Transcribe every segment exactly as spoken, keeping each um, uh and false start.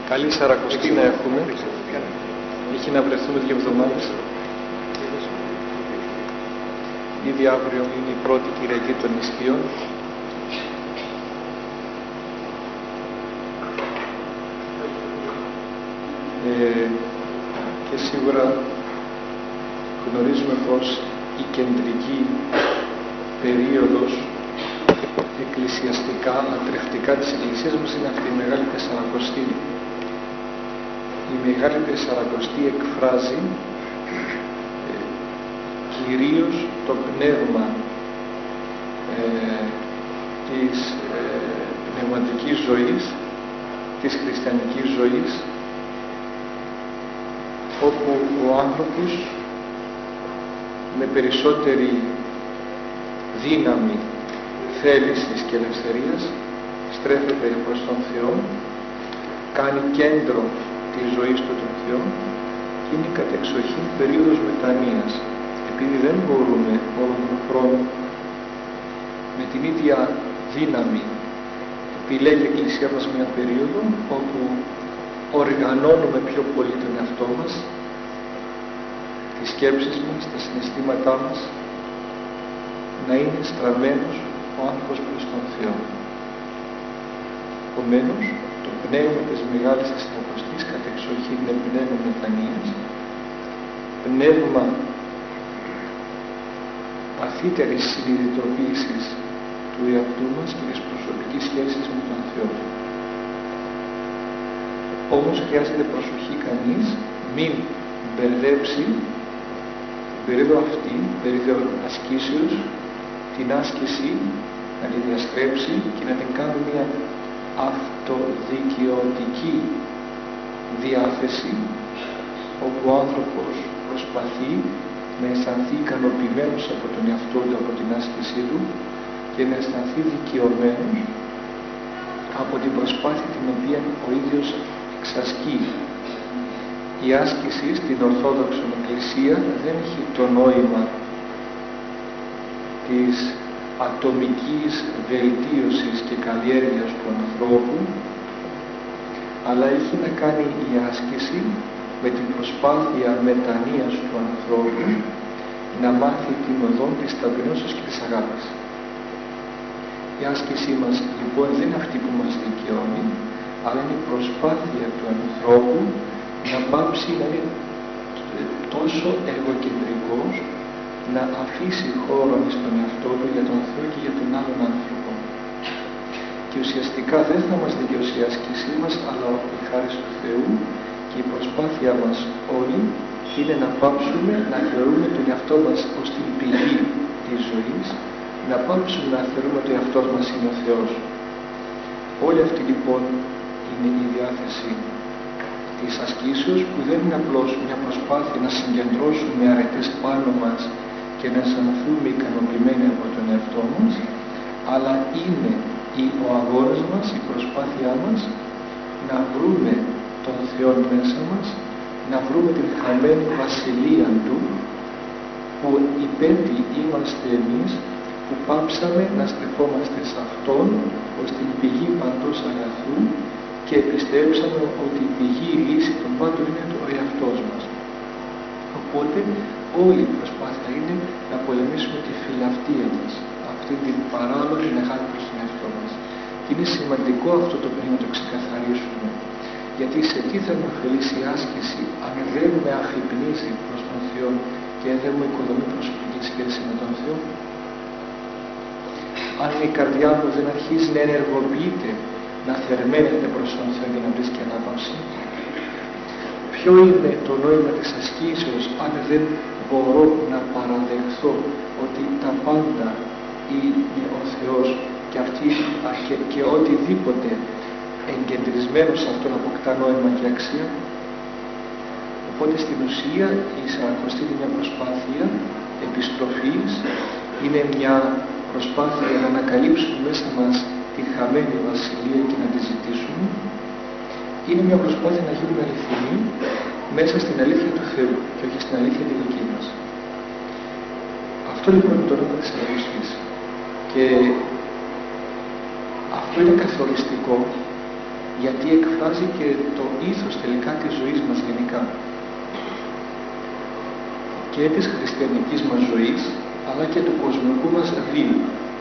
Καλή Σαρακοστή να έχουμε. Έχει να βρεθούμε δύο εβδομάδες. Ήδη αύριο είναι η πρώτη Κυριακή των Νηστείων. Ε, και σίγουρα γνωρίζουμε πως η κεντρική περίοδος εκκλησιαστικά, λατρευτικά της Εκκλησίας μας είναι αυτή η Μεγάλη Τεσσαρακοστή. Η Μεγάλη Τεσσαρακοστή εκφράζει ε, κυρίως το πνεύμα ε, της ε, πνευματικής ζωής, της χριστιανικής ζωής, όπου ο άνθρωπος με περισσότερη δύναμη θέλησης και ελευθερίας στρέφεται προς τον Θεό, κάνει κέντρο της ζωής του τον Θεό και είναι κατεξοχήν περίοδος μετανοίας, επειδή δεν μπορούμε όλο τον χρόνο με την ίδια δύναμη επιλέγει η Εκκλησία μας μια περίοδο όπου οργανώνουμε πιο πολύ τον εαυτό μας, τις σκέψεις μας, τα συναισθήματά μας, να είναι στραμμένος ο άνθρωπος προς τον Θεό. Επομένως, το πνεύμα της Μεγάλης Τεσσαρακοστής κατεξοχήν είναι πνεύμα μετανοίας, πνεύμα βαθύτερης συνειδητοποίησης του εαυτού μας και της προσωπικής σχέσης με τον Θεό. Όμως χρειάζεται προσοχή κανείς μην μπερδέψει την περίοδο αυτή, περίοδο ασκήσεως, την άσκηση να τη διαστρέψει και να την κάνει μια αυτοδικαιωτική διάθεση, όπου ο άνθρωπος προσπαθεί να αισθανθεί ικανοποιημένος από τον εαυτό του, από την άσκησή του και να αισθανθεί δικαιωμένος από την προσπάθεια την οποία ο ίδιος εξασκεί. Η άσκηση στην Ορθόδοξη Εκκλησία δεν έχει το νόημα της ατομικής βελτίωσης και καλλιέργειας του ανθρώπου, αλλά έχει να κάνει η άσκηση με την προσπάθεια μετανοίας του ανθρώπου να μάθει την οδό της ταπεινώσεως και της αγάπης. Η άσκησή μας λοιπόν δεν είναι αυτή που μας δικαιώνει, αλλά είναι η προσπάθεια του ανθρώπου να πάψει να είναι τόσο εγωκεντρικός, να αφήσει χώρο στον εαυτό του για τον Θεό και για τον άλλον άνθρωπο. Και ουσιαστικά δεν θα μας δικαιώσει η άσκησή μας, αλλά η χάρη του Θεού, και η προσπάθεια μας όλη είναι να πάψουμε να θεωρούμε τον εαυτό μας ως την πηγή της ζωής, να πάψουμε να θεωρούμε ότι ο εαυτός μας είναι ο Θεός. Όλη αυτή λοιπόν είναι η διάθεση της ασκήσεως, που δεν είναι απλώς μια προσπάθεια να συγκεντρώσουμε αρετές πάνω μας και να αισθανθούμε ικανοποιημένοι από τον εαυτό μας, αλλά είναι ο αγώνας μας, η προσπάθειά μας να βρούμε τον Θεό μέσα μας, να βρούμε την χαμένη βασιλεία Του, που υπέτη είμαστε εμείς που πάψαμε να στρεφόμαστε σε Αυτόν ως την πηγή παντός αγαθού και πιστέψαμε ότι η πηγή, η λύση των πάντων είναι ο εαυτός μας. Οπότε όλη η προσπάθεια είναι να πολεμήσουμε τη φιλαυτία μας, αυτή την παράλογη μεγάλη που έχει εαυτό μας. Και είναι σημαντικό αυτό το οποίο να το ξεκαθαρίσουμε, γιατί σε τι θα με ωφελήσει η άσκηση αν δεν με αφυπνίζει προς τον Θεό και δεν μου οικοδομεί προσωπική σχέση με τον Θεό? Αν η καρδιά μου δεν αρχίζει να ενεργοποιείται, να θερμαίνεται προς τον Θεό και να βρίσκει ανάπαυση? Ποιο είναι το νόημα της ασκήσεως αν δεν μπορώ να παραδεχθώ ότι τα πάντα είναι ο Θεός και, αυτή, και, και οτιδήποτε εγκεντρισμένο σε αυτόν αποκτά νόημα και αξία? Οπότε στην ουσία η Σαρακοστή είναι μια προσπάθεια επιστροφής, είναι μια προσπάθεια να ανακαλύψουμε μέσα μας τη χαμένη βασιλεία και να τη ζητήσουμε. Είναι μια προσπάθεια να γίνουμε αληθινοί μέσα στην αλήθεια του Θεού και όχι στην αλήθεια τη δική μας. Αυτό λοιπόν είναι το νόημα της Σαρακοστής. Και αυτό είναι καθοριστικό γιατί εκφράζει και το ήθος τελικά της ζωής μας γενικά και της χριστιανικής μας ζωής, αλλά και του κοσμικού μας βίου.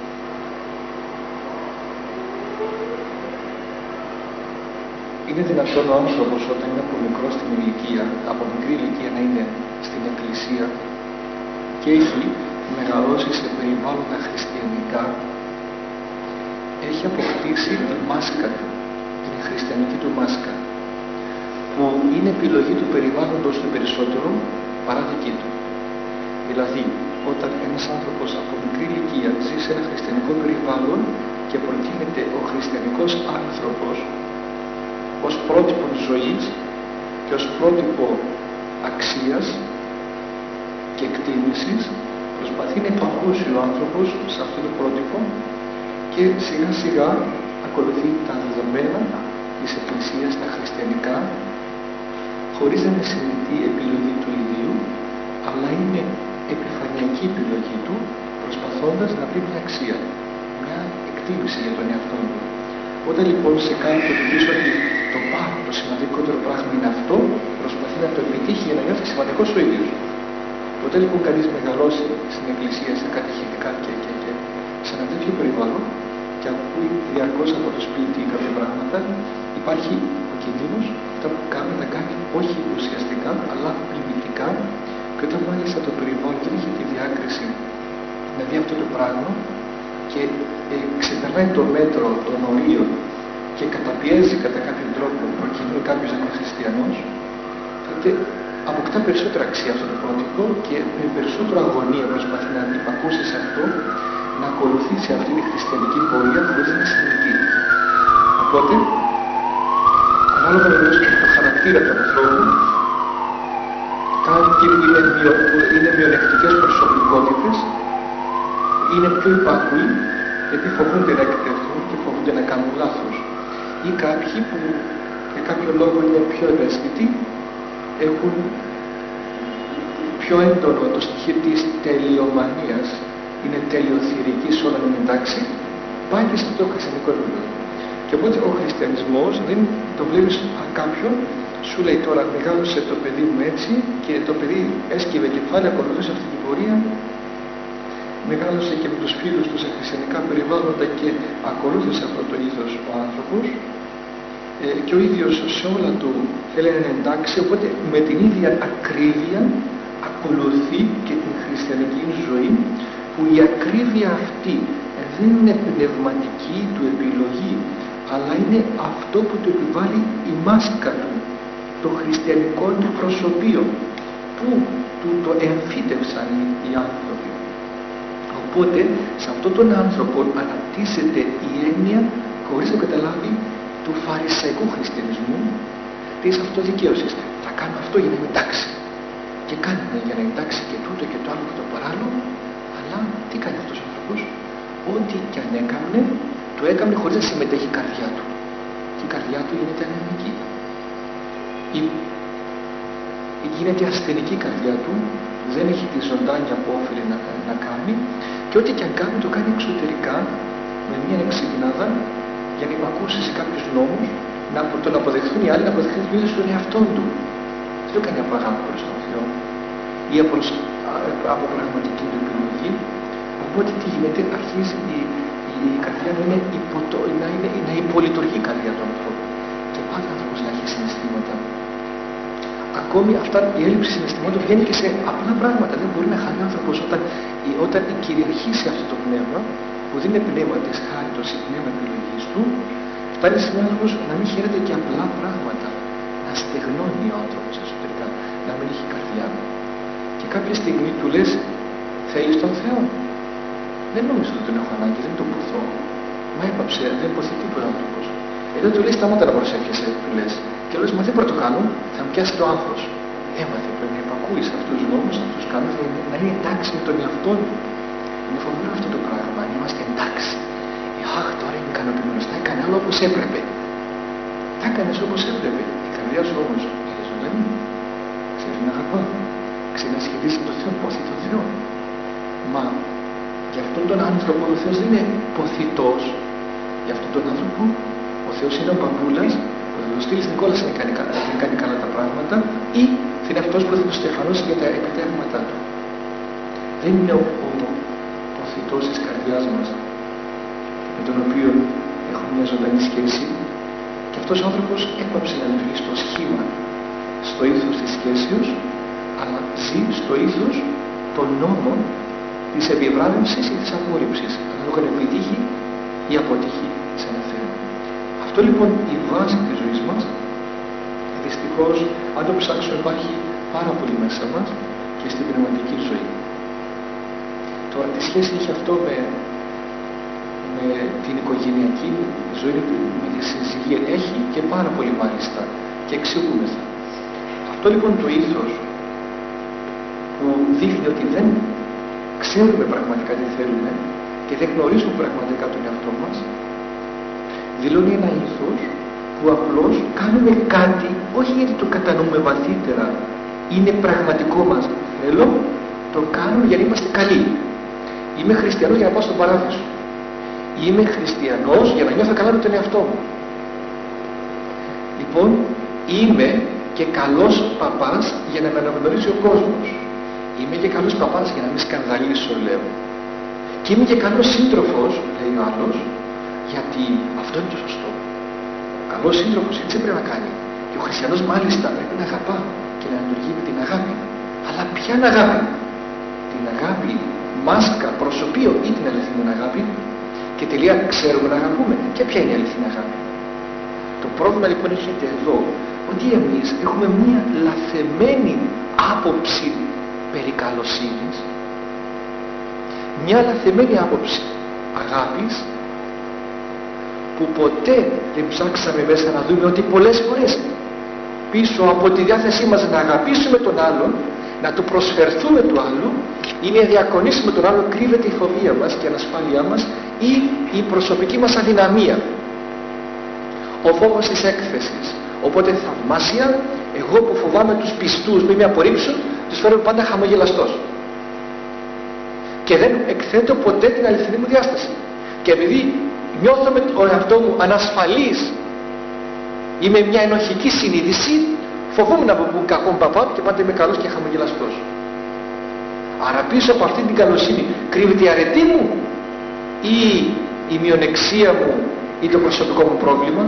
Είναι δυνατόν ο άνθρωπος όταν είναι από μικρό στην ηλικία, από μικρή ηλικία να είναι στην εκκλησία και έχει μεγαλώσει σε περιβάλλοντα χριστιανικά, έχει αποκτήσει τη μάσκα του, την χριστιανική του μάσκα, που είναι επιλογή του περιβάλλοντος του περισσότερο παρά δική του. Δηλαδή, όταν ένας άνθρωπος από μικρή ηλικία ζει σε ένα χριστιανικό περιβάλλον και προτείνεται ο χριστιανικός άνθρωπος ως πρότυπο ζωής και ως πρότυπο αξίας και εκτίμησης, προσπαθεί να υπακούσει ο άνθρωπος σε αυτό το πρότυπο και σιγά σιγά ακολουθεί τα δεδομένα της Εκκλησίας, τα χριστιανικά, χωρίς να είναι συνειδητή επιλογή του ιδίου, αλλά είναι επιφανειακή επιλογή του, προσπαθώντας να βρει μια αξία, μια εκτίμηση για τον εαυτό του. Όταν λοιπόν σε κάνει το πίσω ότι το πάνω, το σημαντικότερο πράγμα είναι αυτό, προσπαθεί να το επιτύχει για να νιώθει σημαντικός ο ίδιος. Όταν λοιπόν κανείς μεγαλώσει στην εκκλησία, στα κατηχητικά και, και, και σε ένα τέτοιο περιβάλλον και ακούει διαρκώς από το σπίτι κάποια πράγματα, υπάρχει ο κινδύνος αυτά που κάνει να κάνει όχι ουσιαστικά αλλά πλημμυτικά, και όταν μάλιστα το περιβάλλον δεν έχει τη διάκριση να δει αυτό το πράγμα και ε, ξεπερνάει το μέτρο των ορίων και καταπιέζει κατά κάποιον τρόπο προκειμένου κάποιος να είναι χριστιανός, τότε αποκτά περισσότερα αξία αυτό το πρότυπο και με περισσότερο αγωνία προσπαθεί να υπακούσει σε αυτό, να ακολουθήσει αυτή τη χριστιανική πορεία χωρίς να συνειδητεί. Οπότε, ανάλογα με το χαρακτήρα του ανθρώπου, κάποιοι που είναι, μειο, που είναι μειονεκτικές προσωπικότητες είναι πιο υπάκουοι γιατί φοβούνται να εκτεθούν και φοβούνται να κάνουν λάθος, ή κάποιοι που για κάποιο λόγο είναι πιο ευαίσθητοι, έχουν πιο έντονο το στοιχείο της τελειομανίας, είναι τελειοθυρική σε όλα είναι εντάξει, πάει και σε αυτό το χριστιανικό επίπεδο. Και οπότε ο χριστιανισμός δεν το βλέπεις κάποιον, σου λέει τώρα μεγάλωσε το παιδί μου έτσι και το παιδί έσκυβε κεφάλαια, ακολουθούσε αυτή την πορεία, μεγάλωσε και με τους φίλους του σε χριστιανικά περιβάλλοντα και ακολούθησε αυτό το ήθος ο άνθρωπος, ε, και ο ίδιος σε όλα του θέλει να είναι εντάξει, οπότε με την ίδια ακρίβεια ακολουθεί και την χριστιανική ζωή, που η ακρίβεια αυτή δεν είναι πνευματική του επιλογή, αλλά είναι αυτό που του επιβάλλει η μάσκα του, το χριστιανικό του προσωπείο, που του το εμφύτευσαν οι άνθρωποι. Οπότε σε αυτόν τον άνθρωπο αναπτύσσεται η έννοια, χωρίς να καταλάβει, του φαρισαϊκού χριστιανισμού, της αυτοδικαίωσης. Θα κάνω αυτό για να είμαι εντάξει. Και κάνει για να είναι εντάξει και τούτο και το άλλο και το παράλληλο, αλλά τι κάνει αυτός ο άνθρωπος? Ό,τι και αν έκανε, το έκανε χωρίς να συμμετέχει η καρδιά του. Και η καρδιά του γίνεται ανεμική. Η... Γίνεται ασθενική η καρδιά του, δεν έχει τη ζωντάνια που όφιλε να, να κάνει, και ό,τι και αν κάνει το κάνει εξωτερικά, με μια εξυπνάδα, για να υπακούσει σε κάποιους νόμους, να τον αποδεχθούν οι άλλοι, να αποδεχθούν την ίδια στον εαυτό του. Δεν το κάνει από αγάπη προς τον Θεό ή από, από πραγματική του επιλογή. Οπότε τι γίνεται? Αρχίζει η, η, η καρδιά να είναι, υποτο, να είναι να υπολειτουργεί η καρδιά του ανθρώπου. Και πάντα ο άνθρωπος να έχει συναισθήματα. Ακόμη αυτά, η έλλειψη συναισθημάτων βγαίνει και σε απλά πράγματα. Δεν μπορεί να χάνει ο άνθρωπος όταν, όταν κυριαρχήσει αυτό το πνεύμα, που δεν είναι πνεύμα της χάριτος ή πνεύμα επιλογής του, φτάνει σε έναν άνθρωπος να μην χαίρεται και απλά πράγματα. Να στεγνώνει ο άνθρωπος εσωτερικά, να μην έχει καρδιά. Και κάποια στιγμή του λες, θέλεις τον Θεό? Δεν νομίζω ότι τον έχω ανάγκη, δεν τον ποθώ. Μα έπαψε, δεν ποθεί τίποτα άνθρωπος. Εδώ του λέει, σταμάτα να προσεύχεσαι, του λες. Και λες, μα δεν πρώτο κάνω, θα μου πιάσει το άγχος. Έμαθε, πρέπει να υπακούει σε αυτούς τους νόμους, σε αυτούς τους κανόνες, να είναι εντάξει με τον εαυτό του. Είναι φοβερό αυτό το πράγμα, αν είμαστε εντάξει. Αχ, τώρα είναι ικανοποιημένος, θα έκανε άλλο όπως έπρεπε. Θα έκανες όπως έπρεπε. Η καρδιά σου όμως είναι ζωντανή. Ξέρει να αγαπά. Ξέρει να σχεδίσει το Θεό, ποθεί τον Θεό. Μα για αυτόν τον άνθρωπο ο Θεός δεν είναι ποθητός. Για αυτόν τον άνθρωπο ο Θεός είναι ο παππούλας που θα το στείλει στην κόλαση να κάνει, να κάνει καλά τα πράγματα, ή θα είναι αυτός που θα το στεφανώσει για τα επιτεύγματά του. Δεν είναι ο, ο, ο θητός της καρδιάς μας, με τον οποίο έχουμε μια ζωντανή σχέση, και αυτός ο άνθρωπος έπαψε να λειτουργεί στο σχήμα, στο ήθος της σχέσεως, αλλά ζει στο ήθος των νόμων της επιβράβευσης ή της απόρριψης, ανάλογα να επιτύχει ή αποτύχει σε ένα θέμα. Αυτό λοιπόν η βάση της ζωής μας, δυστυχώς, αν το ψάξουμε, υπάρχει πάρα πολύ μέσα μας και στην πνευματική ζωή. Τώρα, τι σχέση έχει αυτό με, με την οικογενειακή ζωή, με τη συζυγία? Έχει και πάρα πολύ μάλιστα, και εξηγούμεθα. Αυτό λοιπόν το ήθος που δείχνει ότι δεν ξέρουμε πραγματικά τι θέλουμε και δεν γνωρίζουμε πραγματικά τον εαυτό μας, δηλώνει ένα ήθος που απλώς κάνουμε κάτι, όχι γιατί το κατανοούμε βαθύτερα, είναι πραγματικό μας θέλω, το κάνουμε για να είμαστε καλοί. Είμαι χριστιανός για να πάω στον παράδεισο. Είμαι χριστιανός για να νιώθω καλά με τον εαυτό μου. Λοιπόν, είμαι και καλός παπάς για να με αναγνωρίζει ο κόσμος. Είμαι και καλός παπάς για να μην σκανδαλίσω, λέω. Και είμαι και καλός σύντροφος, λέει ο άλλος, γιατί αυτό είναι το σωστό. Ο καλός σύντροφος έτσι πρέπει να κάνει. Και ο χριστιανός μάλιστα πρέπει να αγαπά και να λειτουργεί με την αγάπη. Αλλά ποια είναι αγάπη? Την αγάπη μάσκα, προσωπείο ή την αληθινή αγάπη? Και τελεία ξέρουμε να αγαπούμε. Και ποια είναι η αληθινή αγάπη? Το πρόβλημα λοιπόν έρχεται εδώ, ότι εμείς έχουμε μία λαθεμένη άποψη περί καλοσύνης, μια λαθεμένη άποψη αγάπης, που ποτέ δεν ψάξαμε μέσα να δούμε ότι πολλές φορές πίσω από τη διάθεσή μας να αγαπήσουμε τον άλλον, να του προσφερθούμε του άλλου ή να διακονήσουμε τον άλλον, κρύβεται η φοβία μας και η ανασφάλειά μας ή η προσωπική μας αδυναμία, ο φόβος της έκθεσης. Οπότε θαυμάσια, εγώ που φοβάμαι τους πιστούς μην με απορρίψουν, τους φέρω πάντα χαμογελαστός και δεν εκθέτω ποτέ την αληθινή μου διάσταση. Και επειδή νιώθω με τον εαυτό μου ανασφαλής ή με μια ενοχική συνείδηση, φοβούμαι να πω κακόν παπά και πάντα είμαι καλός και χαμογελαστός. Άρα πίσω από αυτή την καλοσύνη κρύβεται η αρετή μου ή η μειονεξία μου ή το προσωπικό μου πρόβλημα?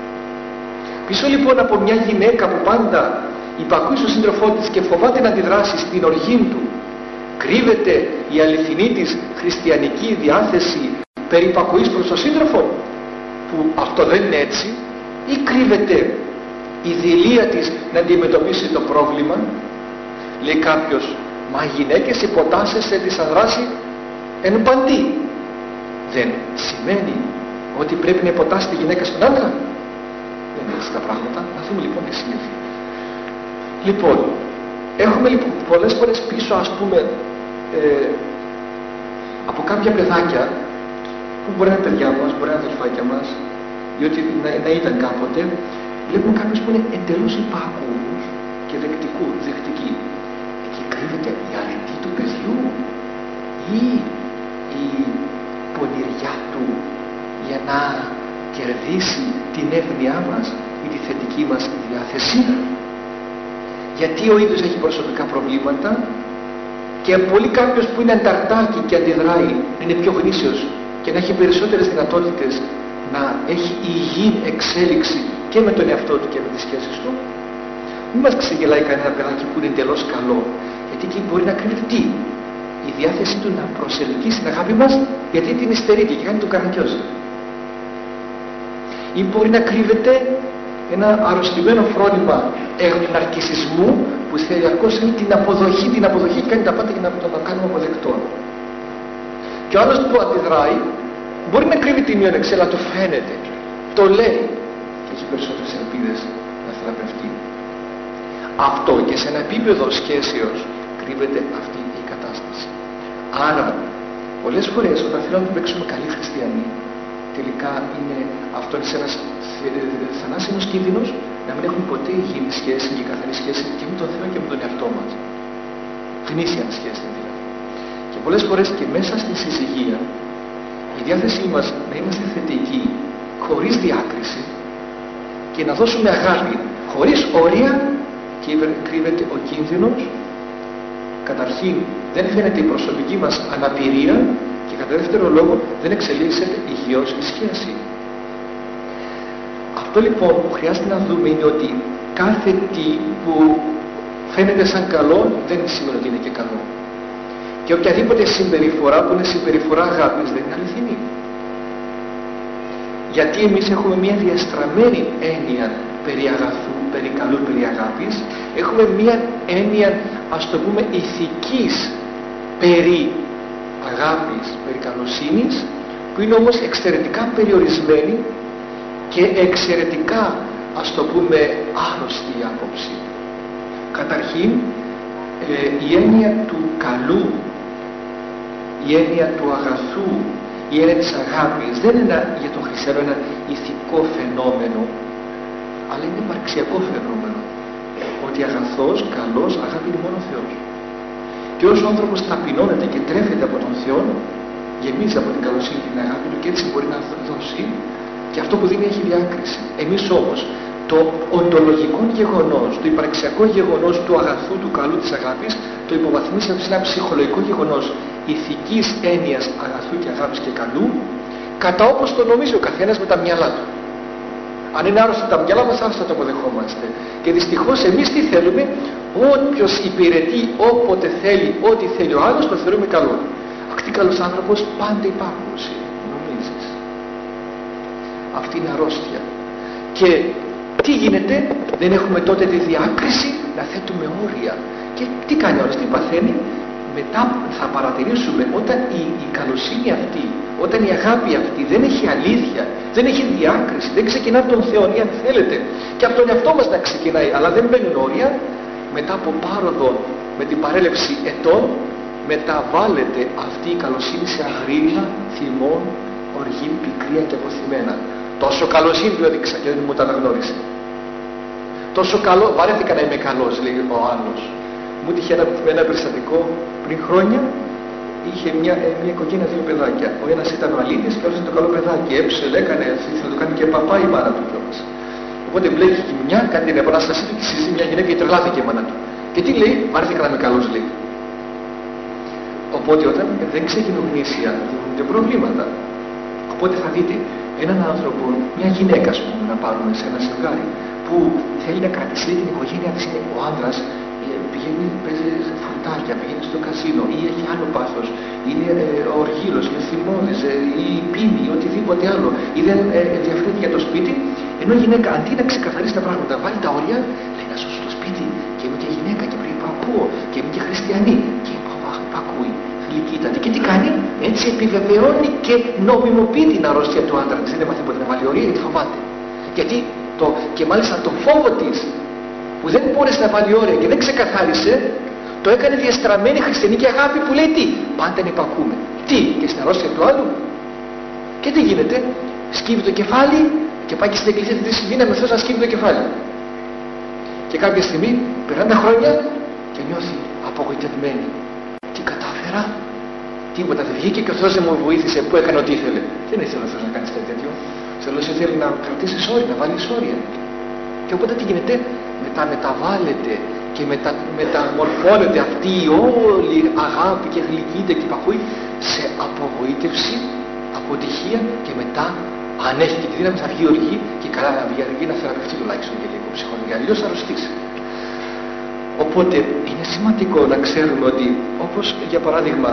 Πίσω λοιπόν από μια γυναίκα που πάντα υπακούει στον σύντροφό της και φοβάται να αντιδράσει στην οργή του, κρύβεται η αληθινή της χριστιανική διάθεση περί υπακούης προς τον σύντροφο, που αυτό δεν είναι έτσι, ή κρύβεται η δειλία της να αντιμετωπίσει το πρόβλημα? Λέει κάποιος, μα οι γυναίκες υποτάσσεσαι της αδράση εν παντί. Δεν σημαίνει ότι πρέπει να υποτάσσεται η γυναίκα στον άντρα. Δεν είναι έτσι τα πράγματα. Να δούμε λοιπόν τι συνέβη. Λοιπόν, έχουμε λοιπόν πολλές φορές πίσω, ας πούμε, ε, από κάποια παιδάκια που μπορεί να είναι παιδιά μας, μπορεί να είναι αδελφάκια μας, διότι να, να ήταν κάποτε, βλέπουμε κάποιους που είναι εντελώς υπάκουους και δεκτικού, δεκτικοί. Εκεί κρύβεται η αρετή του παιδιού ή η πονηριά του για να κερδίσει την εύνοιά μας ή τη θετική μας διάθεση? Γιατί ο ίδιος έχει προσωπικά προβλήματα και πολύ κάποιος που είναι ανταρτάκι και αντιδράει, είναι πιο γνήσιος και να έχει περισσότερες δυνατότητες να έχει υγιή εξέλιξη και με τον εαυτό του και με τις σχέσεις του. Μην μας ξεγελάει κανένα παιδάκι που είναι εντελώς καλό, γιατί εκεί μπορεί να κρύβεται τι? Η διάθεση του να προσελκύσει την αγάπη μας, γιατί την υστερεί και κάνει τον καραγκιόζη. Ή μπορεί να κρύβεται ένα αρρωστημένο φρόνημα ναρκισσισμού που θελιακώς είναι την αποδοχή, την αποδοχή και κάνει τα πάντα για να το κάνουμε αποδεκτό. Και ο άλλος που αντιδράει μπορεί να κρύβει τη μειονεξία, αλλά του φαίνεται, το λέει και έχει περισσότερες ελπίδες να θεραπευτεί. Αυτό και σε ένα επίπεδο σχέσεως κρύβεται αυτή η κατάσταση. Άρα, πολλές φορές όταν θέλουμε να παίξουμε καλοί χριστιανοί, τελικά είναι αυτό είναι ένας θανάσιμος κίνδυνος να μην έχουμε ποτέ υγιεινή σχέση και καθαρή σχέση και με τον Θεό και με τον εαυτό μας. Γνήσια σχέση δηλαδή. Και πολλές φορές και μέσα στη συζυγία η διάθεσή μας να είμαστε θετικοί, χωρίς διάκριση, και να δώσουμε αγάπη χωρίς όρια, και κρύβεται ο κίνδυνος. Καταρχήν δεν φαίνεται η προσωπική μας αναπηρία και κατά δεύτερο λόγο δεν εξελίσσεται υγιώς η σχέση. Αυτό λοιπόν που χρειάζεται να δούμε είναι ότι κάθε τι που φαίνεται σαν καλό δεν σημαίνει ότι είναι και καλό. Και οποιαδήποτε συμπεριφορά που είναι συμπεριφορά αγάπης δεν είναι αληθινή. Γιατί εμείς έχουμε μια διαστραμμένη έννοια περί αγαθού, περί καλού, περί αγάπης. Έχουμε μια έννοια, ας το πούμε, ηθικής περί αγάπης, περί καλοσύνης, που είναι όμως εξαιρετικά περιορισμένη και εξαιρετικά, ας το πούμε, άρρωστη η άποψη. Καταρχήν, ε, η έννοια του καλού, η έννοια του αγαθού, η έννοια της αγάπης δεν είναι ένα, για τον χριστιανό ένα ηθικό φαινόμενο, αλλά είναι υπαρξιακό φαινόμενο. Ότι αγαθός, καλός, αγάπη είναι μόνο ο Θεός. Και όσο ο άνθρωπος ταπεινώνεται και τρέφεται από τον Θεό, γεμίζει από την καλοσύνη και την αγάπη του και έτσι μπορεί να δώσει, και αυτό που δίνει έχει διάκριση. Εμείς όμως το οντολογικό γεγονός, το υπαρξιακό γεγονός του αγαθού, του καλού, της αγάπης, το υποβαθμίσαμε σε ένα ψυχολογικό γεγονός ηθικής έννοιας αγαθού και αγάπης και καλού, κατά όπως το νομίζει ο καθένας με τα μυαλά του. Αν είναι άρρωστα τα μυαλά μας, άρρωστα το αποδεχόμαστε. Και δυστυχώς εμείς τι θέλουμε? Όποιος υπηρετεί όποτε θέλει, ό,τι θέλει ο άλλος, το θεωρούμε καλό. Αχ, τι καλός άνθρωπος, πάντα υπάκουση, νομίζεις. Αυτή είναι αρρώστια. Και τι γίνεται? Δεν έχουμε τότε τη διάκριση να θέτουμε όρια. Και τι κάνει όλος, τι παθαίνει? Μετά θα παρατηρήσουμε όταν η, η καλοσύνη αυτή, όταν η αγάπη αυτή δεν έχει αλήθεια, δεν έχει διάκριση, δεν ξεκινά από τον Θεό, ή αν θέλετε και από τον εαυτό μας να ξεκινάει, αλλά δεν μπαίνουν όρια, μετά από πάροδο με την παρέλευση ετών μεταβάλλεται αυτή η καλοσύνη σε αγρίνια, θυμών, οργή, πικρία και αποθυμένα. Τόσο καλοσύνη του έδειξα και δεν μου τα αναγνώρισε. Τόσο καλό, βαρέθηκα να είμαι καλός, λέει ο άλλος. Μου είχε ένα, ένα περιστατικό πριν χρόνια. Είχε μια, ε, μια οικογένεια, δύο παιδάκια. Ο ένας ήταν ο αλήτης και ο άλλος ήταν το καλό παιδάκι. Έψε, έκανε, ήθελε να το κάνει και παπά η μάνα του κιόλας. Οπότε μπλέκει και μια, κάνει την επανάστασή του και συζητεί μια γυναίκα και τρελάθηκε η μάνα του. Και τι λέει? Βαρέθηκα να είμαι καλός, λέει. Οπότε όταν δεν ξεκινούν γνήσια, δημιουργούνται προβλήματα. Οπότε θα δείτε έναν άνθρωπο, μια γυναίκα, ας πούμε, να πάρουμε σε ένα ζευγάρι που θέλει να κρατήσει την οικογένεια της. Ο άνδρας πηγαίνει, παίζει φρουτάκια, πηγαίνει στο καζίνο ή έχει άλλο πάθος, είναι ε, οργήλος, είναι θυμώδης ε, ή πίνει ή οτιδήποτε άλλο ή δεν ε, ενδιαφέρεται για το σπίτι, ενώ η γυναίκα αντί να ξεκαθαρίσει τα πράγματα, βάλει τα όρια, λέει να σώσω το σπίτι και είμαι και γυναίκα και πρέπει να ακούω και είμαι και χριστιανή και υπακούει, γλυκύτατη. Και τι κάνει? Έτσι επιβεβαιώνει και νομιμοποιεί την αρρώστια του άντρα. Δεν έμαθε ποτέ να βάλει όρια γιατί φοβάται. Γιατί το, και μάλιστα το φόβο της που δεν μπόρεσε να βάλει όρια και δεν ξεκαθάρισε, το έκανε διαστραμμένη χριστιανική αγάπη που λέει τι? Πάντα να υπακούμε. Τι? Και στην αρρώστια του άλλου. Και τι γίνεται? Σκύβει το κεφάλι και πάει και στην εκκλησία της δύναμη με Θεός να σκύβει το κεφάλι. Και κάποια στιγμή περνάνε τα χρόνια και νιώθει απογοητευμένη. Τι κατάφερα? Τίποτα δεν βγήκε και ο Θεός δεν μου βοήθησε που έκανε ό,τι ήθελε. Δεν ήθελε ο Θεός να κάνει κάτι τέτοιο. Θεός θέλει να κρατήσει όρια, να βάλει όρια. Και οπότε τι γίνεται? Μετά μεταβάλλεται και μετα, μεταμορφώνεται αυτή η όλη αγάπη και γλυκύτητα και υπακούει σε απογοήτευση, αποτυχία και μετά αν έχει και τη δύναμη θα βγει οργή και καλά να βγει οργή να θεραπευτεί τουλάχιστον και λίγο ψυχολογικά, αλλιώς θα αρρωστήσει. Οπότε είναι σημαντικό να ξέρουμε ότι όπως για παράδειγμα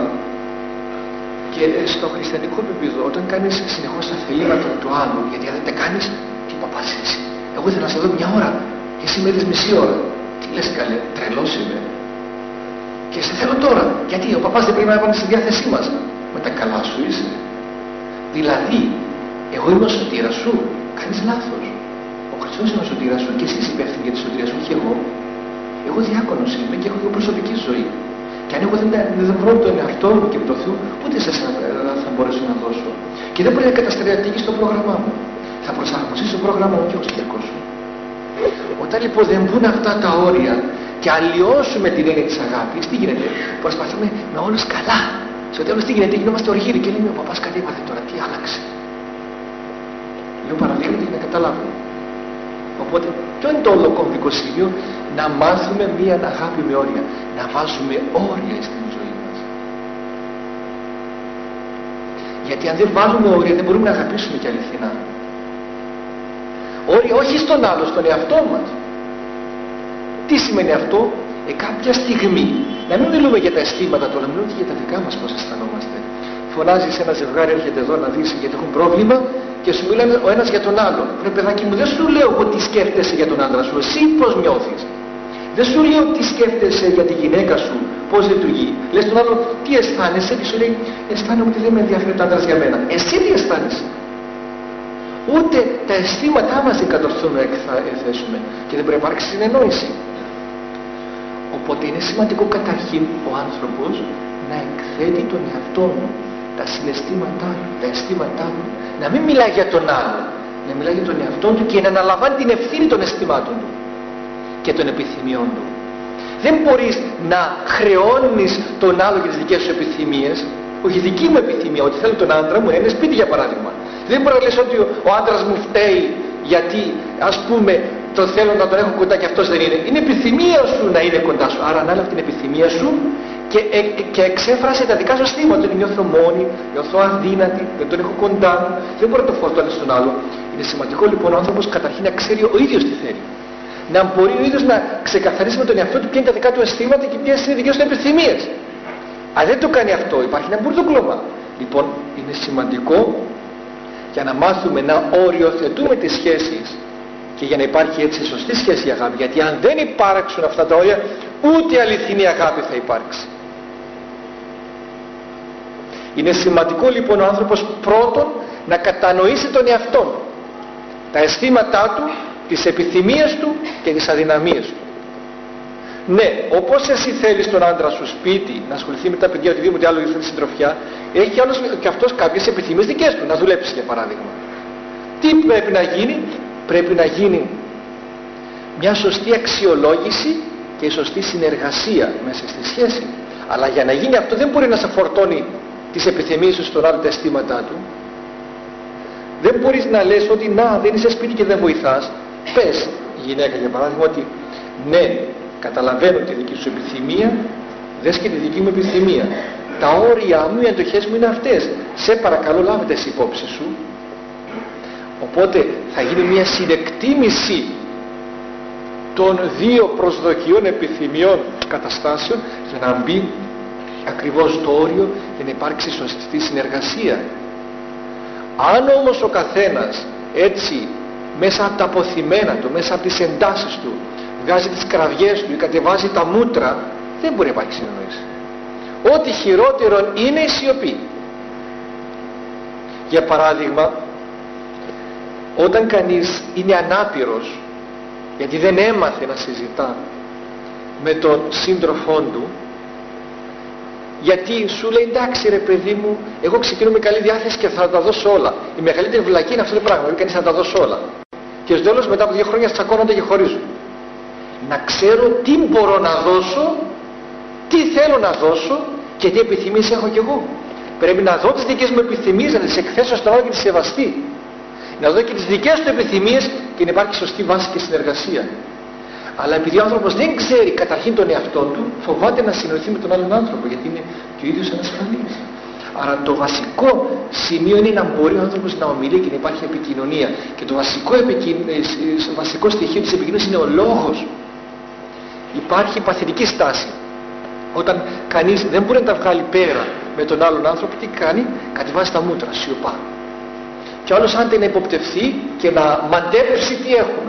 και στο χριστιανικό επίπεδο όταν κάνεις συνεχώς τα θελήματα του άλλου, γιατί αν δεν τα κάνεις τι παπάς είσαι? Εγώ ήθελα να σε δω μια ώρα και εσύ με είδες μισή ώρα. Τι λες καλέ, τρελός είμαι. Και σε θέλω τώρα. Γιατί ο παπάς δεν πρέπει να είναι στη διάθεσή μας? Με τα καλά σου είσαι. Δηλαδή, εγώ είμαι ο σωτήρας σου. Κάνεις λάθος. Ο Χριστός είναι ο σωτήρας σου και εσύ είσαι υπεύθυνη για τη σωτήρα σου, όχι εγώ. Εγώ διάκονος είμαι και έχω και προσωπική ζωή. Και αν εγώ δεν, δεν βρω τον εαυτό μου και το Θεό, ούτε σε εσένα θα μπορέσω να δώσω. Και δεν μπορεί να καταστρατηγεί στο πρόγραμμά μου. Θα προσαρμοστεί στο πρόγραμμα μου και εγώ στο δικό σου. Όταν λοιπόν δεν μπουν αυτά τα όρια και αλλοιώσουμε την έννοια της αγάπης, τι γίνεται? Προσπαθούμε με όλους καλά. Στο τέλος τι γίνεται? Γινόμαστε οργήροι και λέμε ο παπάς κάτι έπαθε τώρα, τι άλλαξε? Λέω παραδείγματα για να καταλάβουμε. Οπότε ποιο είναι το όλο κομβικό σημείο? Να μάθουμε μία αγάπη με όρια, να βάζουμε όρια στην ζωή μας. Γιατί αν δεν βάλουμε όρια δεν μπορούμε να αγαπήσουμε και αληθινά. Όρια όχι στον άλλο, στον εαυτό μας. Τι σημαίνει αυτό? Ε, κάποια στιγμή να μην μιλούμε για τα αισθήματα τώρα, μιλούμε και για τα δικά μας πώς αισθανόμαστε. Φωνάζεις ένα ζευγάρι, έρχεται εδώ να δεις γιατί έχουν πρόβλημα και σου μιλάνε ο ένας για τον άλλο. Ρε παιδάκι μου, δεν σου λέω εγώ τι σκέφτεσαι για τον άντρα σου, εσύ πώς νιώθεις. Δεν σου λέω τι σκέφτεσαι για τη γυναίκα σου, πώς λειτουργεί. Λες τον άλλο τι αισθάνεσαι και σου λέει αισθάνομαι ότι δεν με ενδιαφέρει ο άντρας για μένα. Εσύ τι αισθάνεσαι? Ούτε τα αισθήματά μας δεν κατορθούμε να εκθέσουμε και δεν πρέπει να υπάρξει συνεννόηση. Οπότε είναι σημαντικό καταρχήν ο άνθρωπος να εκθέτει τον εαυτό του, τα συναισθήματά του, τα αισθήματά του, να μην μιλάει για τον άλλο, να μιλάει για τον εαυτό του και να αναλαμβάνει την ευθύνη των αισθημάτων του και των επιθυμιών του. Δεν μπορείς να χρεώνεις τον άλλο για τις δικές σου επιθυμίες. Όχι, δική μου επιθυμία, ότι θέλω τον άντρα μου να είναι σπίτι για παράδειγμα. Δεν μπορεί να λες ότι ο άντρας μου φταίει γιατί ας πούμε το θέλω να τον έχω κοντά και αυτός δεν είναι. Είναι επιθυμία σου να είναι κοντά σου. Άρα ανάλαβε την επιθυμία σου και, ε, και εξέφρασε τα δικά σου αισθήματα. Ότι νιώθω μόνη, νιώθω αδύνατη, δεν τον έχω κοντά μου, δεν μπορεί να το φορτώνει στον άλλο. Είναι σημαντικό λοιπόν ο άνθρωπος καταρχήν να ξέρει ο ίδιος τι θέλει. Να μπορεί ο ίδιος να ξεκαθαρίσει με τον εαυτό του ποια είναι τα δικά του αισθήματα και ποιες είναι οι δικές του επιθυμίες. Αν δεν το κάνει αυτό, υπάρχει ένα μπουρδοκλώμα. Λοιπόν, είναι σημαντικό για να μάθουμε να οριοθετούμε τις σχέσεις και για να υπάρχει έτσι σωστή σχέση αγάπη. Γιατί αν δεν υπάρξουν αυτά τα όρια, ούτε αληθινή αγάπη θα υπάρξει. Είναι σημαντικό λοιπόν ο άνθρωπος πρώτον να κατανοήσει τον εαυτό, τα αισθήματά του, τις επιθυμίες του και τις αδυναμίες του. Ναι, όπως εσύ θέλεις τον άντρα σου σπίτι, να ασχοληθεί με τα παιδιά, οτιδήποτε άλλο θέλει συντροφιά, έχει άλλος και αυτός κάποιες επιθυμίες δικές του, να δουλέψει για παράδειγμα. Τι πρέπει να γίνει? Πρέπει να γίνει μια σωστή αξιολόγηση και σωστή συνεργασία μέσα στη σχέση. Αλλά για να γίνει αυτό δεν μπορεί να σε φορτώνει τις επιθυμίες σου στον άλλο, τα αισθήματά του. Δεν μπορείς να λες ότι να δεν είσαι σπίτι και δεν βοηθάς. Πες η γυναίκα για παράδειγμα ότι ναι, καταλαβαίνω τη δική σου επιθυμία, δες και τη δική μου επιθυμία. Τα όρια μου, οι αντοχές μου είναι αυτές. Σε παρακαλώ λάβετε τις υπόψεις σου. Οπότε θα γίνει μια συνεκτίμηση των δύο προσδοκιών, επιθυμιών, καταστάσεων για να μπει ακριβώς το όριο και να υπάρξει σωστή συνεργασία. Αν όμως ο καθένας έτσι μέσα από τα αποθυμένα του, μέσα από τις εντάσεις του βγάζει τις κραυγές του ή κατεβάζει τα μούτρα, δεν μπορεί να υπάρχει συνεννόηση. Ό,τι χειρότερο είναι η σιωπή. Για παράδειγμα, όταν κανείς είναι ανάπηρος γιατί δεν έμαθε να συζητά με τον σύντροφό του, γιατί σου λέει εντάξει ρε παιδί μου, εγώ ξεκινώ με καλή διάθεση και θα τα δώσω όλα. Η μεγαλύτερη βλακή είναι αυτό το πράγμα, δεν κανείς να τα δώσω όλα. Και στο τέλος μετά από δύο χρόνια τσακώνονται και χωρίζουν. Να ξέρω τι μπορώ να δώσω, τι θέλω να δώσω και τι επιθυμίες έχω κι εγώ. Πρέπει να δω τις δικές μου επιθυμίες, να τις εκθέσω στον άλλο και τις σεβαστεί. Να δω και τις δικές του επιθυμίες και να υπάρχει σωστή βάση και συνεργασία. Αλλά επειδή ο άνθρωπος δεν ξέρει καταρχήν τον εαυτό του, φοβάται να συνοηθεί με τον άλλον άνθρωπο, γιατί είναι και ο ίδιος ανασφαλής. Άρα το βασικό σημείο είναι να μπορεί ο άνθρωπος να ομιλεί και να υπάρχει επικοινωνία. Και το βασικό, επικοι... βασικό στοιχείο της επικοινωνίας είναι ο λόγος. Υπάρχει παθητική στάση. Όταν κανείς δεν μπορεί να τα βγάλει πέρα με τον άλλον άνθρωπο, τι κάνει? Κατεβάζει τα μούτρα, σιωπά. Και άλλος άντε να υποπτευθεί και να μαντέψει τι έχουμε.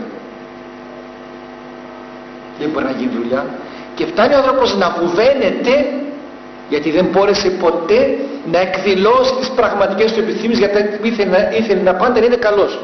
Δεν μπορεί να γίνει δουλειά. Και φτάνει ο άνθρωπος να βουβαίνεται, γιατί δεν μπόρεσε ποτέ να εκδηλώσει τις πραγματικές του επιθυμίες, γιατί ήθελε να, ήθελε να πάντα να είναι καλός.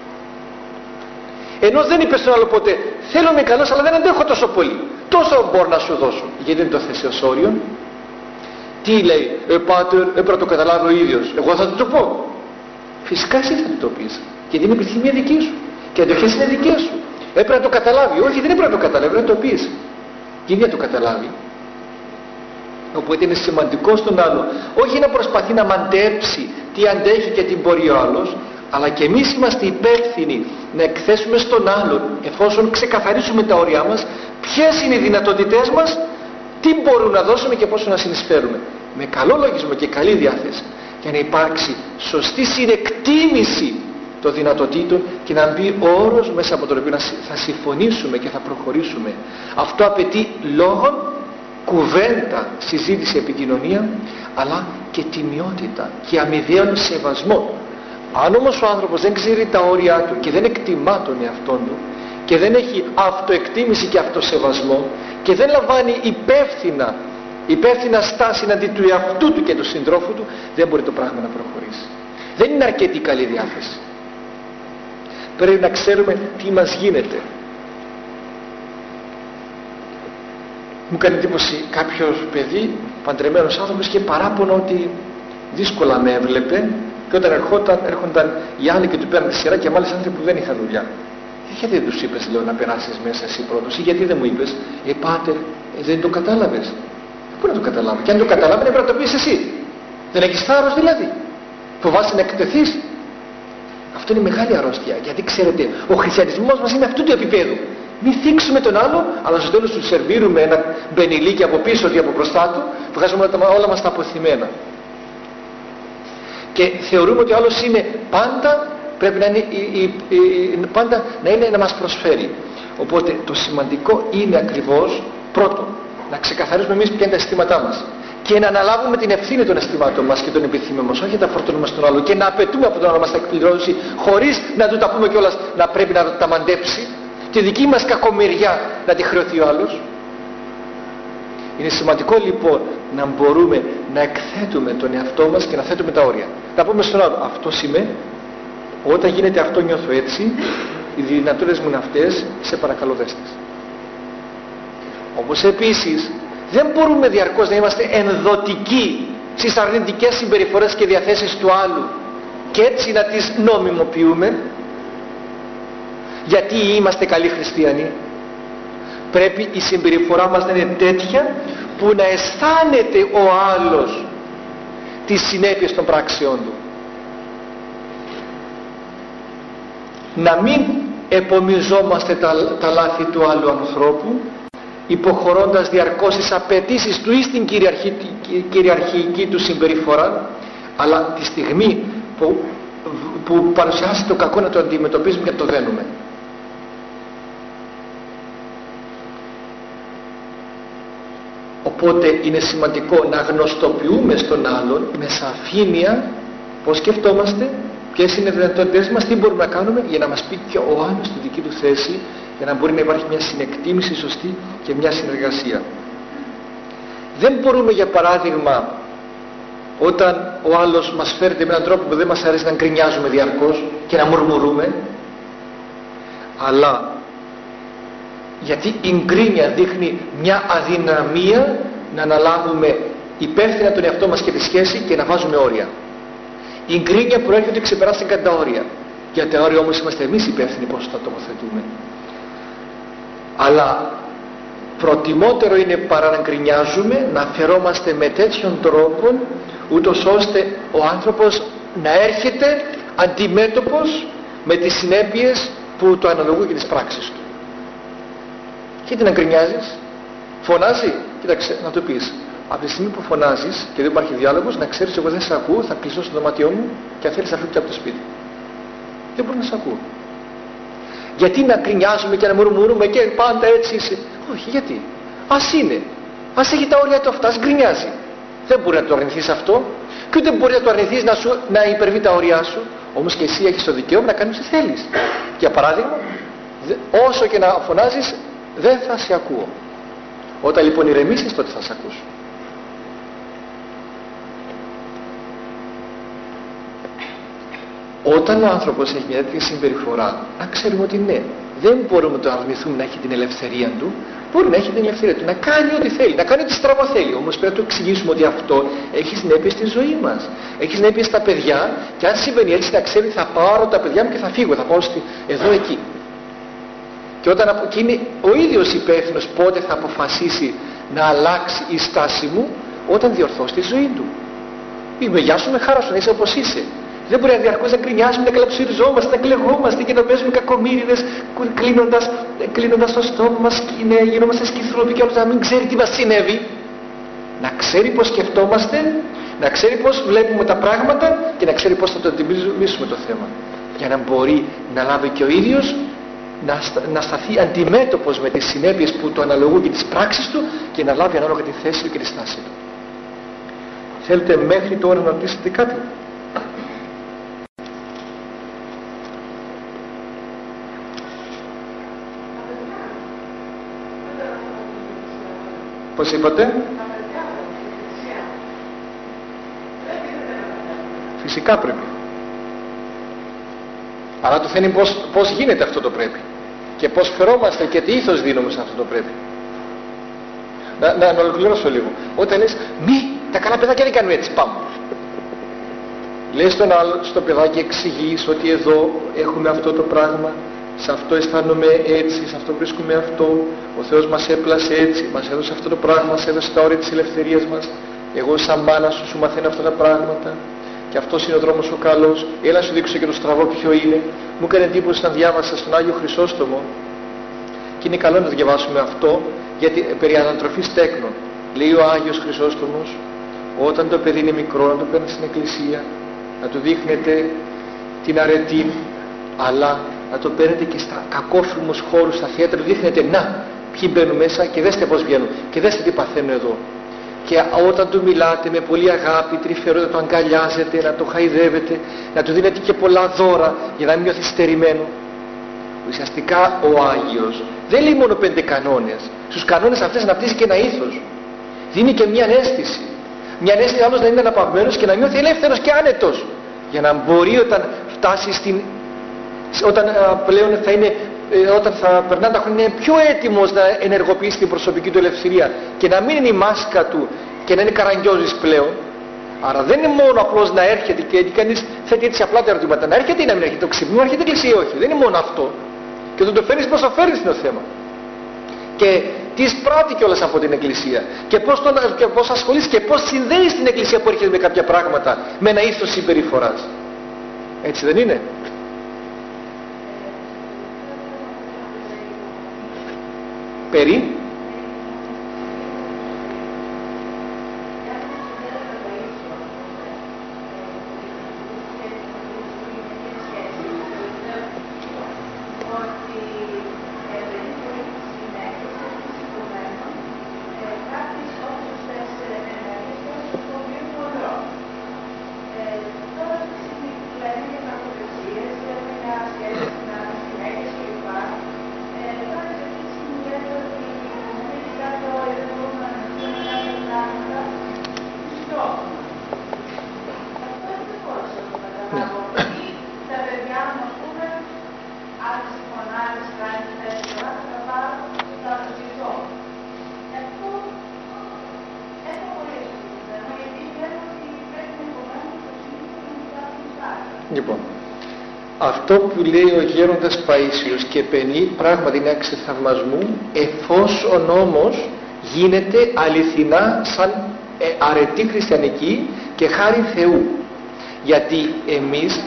Ενώ δεν είπε στον άλλο ποτέ θέλω να είμαι καλός αλλά δεν αντέχω τόσο πολύ, τόσο μπορώ να σου δώσω. Γιατί δεν το θέσει ως όριο. Τι λέει? Ε πάτερ, έπρεπε να το καταλάβω ο ίδιος, εγώ θα του το πω. Φυσικά εσύ θα του το πεις, γιατί είναι επιθυμία δική σου και οι αντοχές είναι δικές σου. Έπρεπε να το καταλάβει. Όχι, δεν έπρεπε να το καταλάβει, έπρεπε να το πεις. Γιατί να το καταλάβει? Οπότε είναι σημαντικό στον άλλο όχι να προσπαθεί να μαντέψει τι αντέχει και τι μπορεί ο άλλος, αλλά και εμείς είμαστε υπεύθυνοι να εκθέσουμε στον άλλον, εφόσον ξεκαθαρίσουμε τα όρια μας, ποιες είναι οι δυνατότητές μας, τι μπορούμε να δώσουμε και πόσο να συνεισφέρουμε, με καλό λογισμό και καλή διάθεση, για να υπάρξει σωστή συνεκτίμηση των δυνατοτήτων και να μπει ο όρος μέσα από τον οποίο θα συμφωνήσουμε και θα προχωρήσουμε. Αυτό απαιτεί λόγον, κουβέντα, συζήτηση, επικοινωνία, αλλά και τιμιότητα και αμοιβαίων σεβασμών. Αν όμως ο άνθρωπος δεν ξέρει τα όρια του και δεν εκτιμά τον εαυτόν του και δεν έχει αυτοεκτίμηση και αυτοσεβασμό και δεν λαμβάνει υπεύθυνα, υπεύθυνα στάση αντί του εαυτού του και του συντρόφου του, δεν μπορεί το πράγμα να προχωρήσει. Δεν είναι αρκετή καλή διάθεση. Πρέπει να ξέρουμε τι μας γίνεται. Μου κάνει εντύπωση κάποιος παιδί, παντρεμένος άνθρωπος, και παράπονο ότι δύσκολα με έβλεπε, και όταν ερχόταν, έρχονταν οι άλλοι και του πέραν τη σειρά, και μάλιστα άνθρωποι που δεν είχαν δουλειά. Γιατί δεν τους είπες, λέω, να περάσεις μέσα εσύ πρώτος, ή γιατί δεν μου είπες? Ε, πάτερ, ε, δεν το κατάλαβες. Πού να το καταλάβω? Και αν το καταλάβαινε πρέπει να το πεις εσύ. Δεν έχεις θάρρος δηλαδή? Φοβάσαι να εκτεθείς? Αυτό είναι μεγάλη αρρώστια, γιατί ξέρετε, ο χριστιανισμός μας είναι αυτού του επίπεδου. Μην θίξουμε τον άλλο, αλλά στο τέλος του σερβίρουμε ένα μπενιλίκι από πίσω ή από μπροστά του, βγάζουμε όλα μας τα αποθυμένα. Και θεωρούμε ότι ο άλλος είναι πάντα, πρέπει να είναι, η, η, η, πάντα να είναι να μας προσφέρει. Οπότε το σημαντικό είναι ακριβώς, πρώτον, να ξεκαθαρίσουμε εμείς ποια είναι τα αισθήματά μας και να αναλάβουμε την ευθύνη των αισθημάτων μας και των επιθυμίων μας, όχι να τα φορτώνουμε στον άλλο και να απαιτούμε από τον άλλο να μας τα εκπληρώσει, χωρίς να του τα πούμε κιόλας να πρέπει να τα μαντέψει, τη δική μας κακομοιριά να τη χρεωθεί ο άλλος. Είναι σημαντικό λοιπόν να μπορούμε να εκθέτουμε τον εαυτό μας και να θέτουμε τα όρια. Να πούμε στον άλλο, αυτό είμαι, όταν γίνεται αυτό νιώθω έτσι, οι δυνατότητες μου είναι αυτές, σε παρακαλώ δέστες. Όπως επίσης δεν μπορούμε διαρκώς να είμαστε ενδοτικοί στις αρνητικές συμπεριφορές και διαθέσεις του άλλου και έτσι να τις νομιμοποιούμε, γιατί είμαστε καλοί χριστιανοί. Πρέπει η συμπεριφορά μας να είναι τέτοια που να αισθάνεται ο άλλος τις συνέπειες των πράξεών του. Να μην επομιζόμαστε τα, τα λάθη του άλλου ανθρώπου, υποχωρώντας διαρκώς τις απαιτήσεις του ή στην κυριαρχική, κυριαρχική του συμπεριφορά, αλλά τη στιγμή που, που παρουσιάσει το κακό να το αντιμετωπίζουμε και το δένουμε. Οπότε είναι σημαντικό να γνωστοποιούμε στον άλλον με σαφήνεια πώς σκεφτόμαστε, ποιες είναι οι δυνατότητες μας, τι μπορούμε να κάνουμε για να μας πει και ο άλλος στη δική του θέση, για να μπορεί να υπάρχει μια συνεκτίμηση σωστή και μια συνεργασία. Δεν μπορούμε, για παράδειγμα, όταν ο άλλος μας φέρεται με έναν τρόπο που δεν μας αρέσει, να γκρινιάζουμε διαρκώς και να μουρμουρούμε, αλλά γιατί η γκρίνια δείχνει μια αδυναμία να αναλάβουμε υπεύθυνα τον εαυτό μας και τη σχέση και να βάζουμε όρια. Η γκρίνια προέρχεται ότι ξεπεράσαν κατά τα όρια. Για τα όρια όμως είμαστε εμείς υπεύθυνοι πώς θα τοποθετούμε. Αλλά προτιμότερο είναι παρά να γκρινιάζουμε, να φερόμαστε με τέτοιον τρόπο, ούτως ώστε ο άνθρωπος να έρχεται αντιμέτωπος με τις συνέπειες που το αναλογούν και τις πράξεις του. Και τι να γκρινιάζεις? Φωνάζει? Κοίταξε, να το πεις. Από τη στιγμή που φωνάζεις και δεν υπάρχει διάλογος, να ξέρεις, εγώ δεν σε ακούω, θα κλείσω στο δωμάτιό μου και αν θέλεις θα φύγω και από το σπίτι. Δεν μπορώ να σε ακούω. Γιατί να γκρινιάζουμε και να μουρμουρούμε και πάντα έτσι είσαι? Όχι, γιατί? Ας είναι. Ας έχει τα όρια του αυτά, ας γκρινιάζει. Δεν μπορεί να το αρνηθείς αυτό και ούτε μπορεί να το αρνηθείς να, σου, να υπερβεί τα όρια σου. Όμως και εσύ έχεις το δικαίωμα να κάνεις ό,τι θέλεις. Για παράδειγμα, όσο και να φωνάζεις, δεν θα σε ακούω. Όταν λοιπόν ηρεμήσεις, τότε θα σε ακούσω. Όταν ο άνθρωπος έχει μια τέτοια συμπεριφορά, να ξέρουμε ότι ναι, δεν μπορούμε να το αρνηθούμε να έχει την ελευθερία του, μπορεί να έχει την ελευθερία του, να κάνει ό,τι θέλει, να κάνει ό,τι στραβό θέλει. Όμως πρέπει να του εξηγήσουμε ότι αυτό έχει συνέπειες στη ζωή μας, έχει συνέπειες στα παιδιά, και αν συμβαίνει έτσι, να ξέρει, θα πάρω τα παιδιά μου και θα φύγω, θα πάω στη... εδώ εκεί. Και όταν και είναι ο ίδιος υπεύθυνος πότε θα αποφασίσει να αλλάξει η στάση μου, όταν διορθώσει τη ζωή του. Είμαι, γεια σου, με χαρά σου, να είσαι όπως είσαι. Δεν μπορεί να διαρκώς να γκρινιάζουμε, να καλαψιριζόμαστε, να κλεγόμαστε και να παίζουμε κακομοίριδες, κλείνοντας, κλείνοντας το στόμα μας, να γινόμαστε σκυθροποί και όλος να μην ξέρει τι μας συνέβη. Να ξέρει πώς σκεφτόμαστε, να ξέρει πώς βλέπουμε τα πράγματα και να ξέρει πώς θα το αντιμετωπίσουμε το θέμα. Για να μπορεί να λάβει και ο ίδιος να, στα, να σταθεί αντιμέτωπος με τις συνέπειες που το αναλογούν και τις πράξεις του και να λάβει ανάλογα τη θέση του και τη στάση του. Θέλετε μέχρι τώρα να ρωτήσετε κάτι? Πώς είπατε? Φυσικά πρέπει. Αλλά το θέμα είναι πώς, πώς γίνεται αυτό το πρέπει. Και πώς φερόμαστε και τι ήθος δίνουμε σε αυτό το πρέπει. Να, να, να ολοκληρώσω λίγο. Όταν λες, μη, τα καλά παιδάκια δεν κάνουν έτσι, πάμε. Λες στον άλλο, στο παιδάκι εξηγείς ότι εδώ έχουμε αυτό το πράγμα, σε αυτό αισθάνομαι έτσι, σε αυτό βρίσκουμε αυτό, ο Θεός μας έπλασε έτσι, μας έδωσε αυτό το πράγμα, μας έδωσε τα όρια της ελευθερίας μας, εγώ σαν μάνα σου σου μαθαίνω αυτά τα πράγματα και αυτός είναι ο δρόμος ο καλός, έλα να σου δείξω και το στραβό ποιο είναι. Μου έκανε εντύπωση να διάβασα στον Άγιο Χρυσόστομο και είναι καλό να το διαβάσουμε αυτό, γιατί περί ανατροφής τέκνων λέει ο Άγιος Χρυσόστομος, όταν το παιδί είναι μικρό να το παίρνετε στην εκκλησία, να του δείχνετε την αρετή, αλλά να το παίρνετε και στα κακόφημους χώρους, στα θέατρα, του δείχνετε να, ποιοι μπαίνουν μέσα και δέστε πώς βγαίνουν και δέστε τι παθαίνουν εδώ. Και όταν του μιλάτε με πολύ αγάπη, τρυφερότητα, το αγκαλιάζετε, να το χαϊδεύετε, να του δίνετε και πολλά δώρα για να μην νιώθει στερημένο. Ουσιαστικά ο Άγιος δεν λέει μόνο πέντε κανόνες. Στους κανόνες αυτές αναπτύσσει και ένα ήθος. Δίνει και μια αίσθηση. Μια αίσθηση άλλος να είναι αναπαυμένος και να νιώθει ελεύθερος και άνετος. Για να μπορεί όταν φτάσει στην... όταν α, πλέον θα είναι... όταν θα περνάνε τα χρόνια είναι πιο έτοιμος να ενεργοποιήσει την προσωπική του ελευθερία και να μην είναι η μάσκα του και να είναι καραγκιόζης πλέον. Άρα δεν είναι μόνο απλώς να έρχεται και κανείς θέτει έτσι απλά τα ερωτήματα. Να έρχεται ή να μην έρχεται, το ξυπνήμα έρχεται εκκλησία ή όχι. Δεν είναι μόνο αυτό. Και όταν το φέρνεις πώς το φέρνεις είναι το θέμα. Και τι εισπράττει κιόλας από την εκκλησία. Και πώς, τον, και πώς ασχολείς και πώς συνδέεις την εκκλησία που έρχεται με κάποια πράγματα με ένα ήθος συμπεριφοράς. Έτσι δεν είναι? Περί Λοιπόν, αυτό που λέει ο γέροντας Παΐσιος και πενεί πράγματι είναι άξιο θαυμασμού, εφόσον όμως γίνεται αληθινά σαν ε, αρετή χριστιανική και χάρη Θεού. Γιατί εμείς,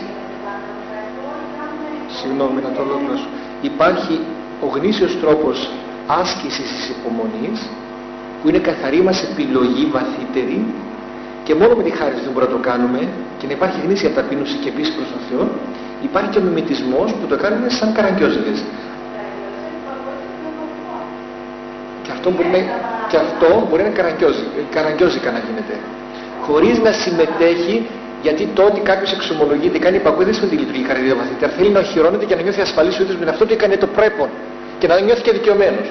συγγνώμη να το ολοκληρώσω, υπάρχει ο γνήσιος τρόπος άσκησης της υπομονής που είναι καθαρή μας επιλογή βαθύτερη και μόνο με τη χάρη του μπορούμε να το κάνουμε και να υπάρχει γνήσια ταπείνωση και πίστη προς τον Θεό. Υπάρχει και ο μιμητισμός που το κάνουμε σαν καραγκιόζιδες. Και αυτό μπορεί να, και αυτό μπορεί να είναι καραγκιόζικα να γίνεται. Χωρίς να συμμετέχει, γιατί το ότι κάποιος εξομολογείται, κάνει υπακούει, δεν σημαίνει τη λειτουργεί καρδιά βαθύτερα. Θέλει να οχυρώνεται και να νιώθει ασφαλής ο ίδιος με αυτό που έκανε το πρέπον και να νιώθει και δικαιωμένος.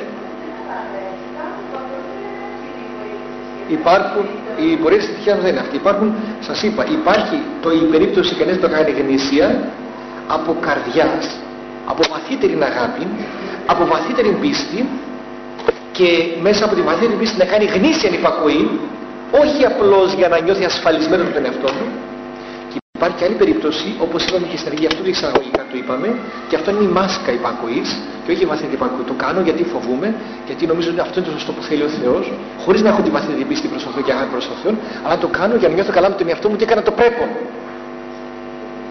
Υπάρχουν, οι πορείες της τυχαίας δεν είναι αυτή. Υπάρχουν, σας είπα, υπάρχει το, η περίπτωση κανείς το κάνει γνήσια από καρδιάς, από βαθύτερη αγάπη, από βαθύτερη πίστη και μέσα από τη βαθύτερη πίστη να κάνει γνήσια υπακοή, όχι απλώς για να νιώθει ασφαλισμένο με τον εαυτό του. Και υπάρχει και άλλη περίπτωση, όπως είπαμε και στην αρχή, αυτό διεξαγωγικά το είπαμε, και αυτό είναι η μάσκα υπακοής και όχι η βαθύτερη υπακοή. Το κάνω γιατί φοβούμαι, γιατί νομίζω ότι αυτό είναι το σωστό που θέλει ο Θεός, χωρίς να έχω τη βαθύτερη πίστη προς τον Θεό και αγάπη προς τον Θεό, αλλά το κάνω για να νιώθω καλά με τον εαυτό μου ότι έκανα το πρέπον.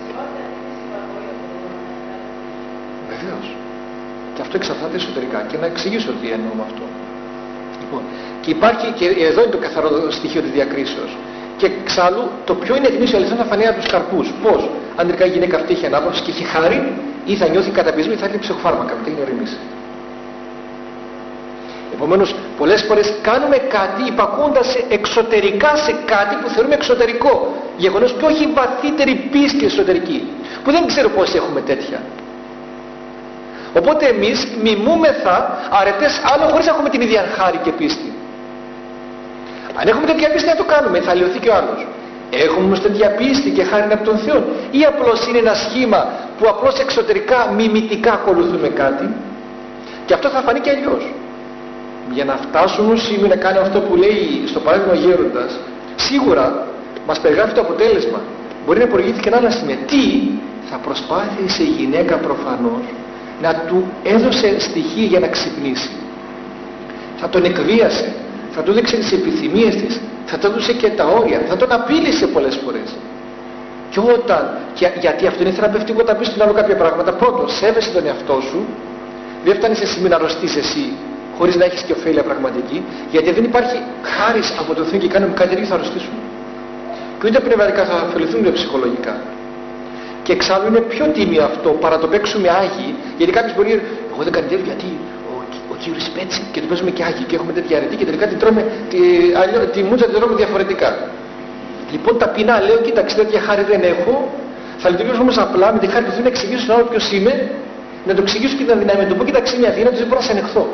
προσπαθείτε εσωτερικά και να εξηγήσω τι εννοώ με αυτό. Λοιπόν, και υπάρχει, και εδώ είναι το καθαρό στοιχείο της διακρίσεως. Και εξάλλου, το πιο είναι γνήσιο αληθινό θα φανεί από τους καρπούς. Πώς, αν τελικά η γυναίκα αυτή έχει ανάπαυση και έχει χάρη, ή θα νιώθει καταπιεσμό ή θα έχει ψυχοφάρμακα, που είναι οριμήσει. Επομένως, πολλές φορές κάνουμε κάτι υπακούοντας εξωτερικά σε κάτι που θεωρούμε εξωτερικό γεγονός και όχι βαθύτερη πίστη εσωτερική, που δεν ξέρω πώς έχουμε τέτοια. Οπότε εμείς μιμούμεθα αρετές άλλων χωρίς να έχουμε την ίδια χάρη και πίστη. Αν έχουμε τέτοια πίστη να το κάνουμε, θα λιωθεί και ο άλλος. Έχουμε όμως τέτοια πίστη και χάρη από τον Θεό, ή απλώς είναι ένα σχήμα που απλώς εξωτερικά μιμητικά ακολουθούμε κάτι, και αυτό θα φανεί και αλλιώς. Για να φτάσουμε ως σημείο να κάνει αυτό που λέει στο παράδειγμα ο γέροντας, σίγουρα μας περιγράφει το αποτέλεσμα. Μπορεί να προηγήθηκε ένα άλλο σημείο. Τι θα προσπάθησε η γυναίκα προφανώς να του έδωσε στοιχεία για να ξυπνήσει. Θα τον εκβίασε, θα του δείξει τις επιθυμίες της, θα του έδωσε και τα όρια, θα τον απείλησε πολλές φορές. Και όταν, και, γιατί αυτό είναι θεραπευτικό όταν πεις στον άλλο κάποια πράγματα, πρώτον, σέβεσαι τον εαυτό σου, δεν φτάνει σε σημείο να αρρωστείς εσύ, χωρίς να έχεις και ωφέλεια πραγματική, γιατί δεν υπάρχει χάρις από τον Θεό και κάνουμε κάτι τέτοιο θα αρρωστήσουμε. Και ούτε πνευματικά θα ωφεληθούν ούτε ψυχολογικά. Και εξάλλου είναι πιο τίμιο αυτό παρά το παίξουμε Άγιοι, γιατί κάποιος μπορεί, εγώ δεν καντεύω γιατί ο, ο κύριος πέτσε και το παίζουμε και Άγιοι και έχουμε τέτοια αρετή και τελικά την τρώμε, τη, αλλιώ, τη μούτσα την τρώμε διαφορετικά. Λοιπόν, ταπεινά λέω, κοίταξε, τέτοια χάρη δεν έχω, θα λειτουργήσω όμως απλά με τη χάρη του Θεού να εξηγήσω στον άλλο ποιος είμαι, να το εξηγήσω και την αδυναμία, να του πω, κοίταξε μια αδυναμία, δεν μπορώ να σε ανεχθώ.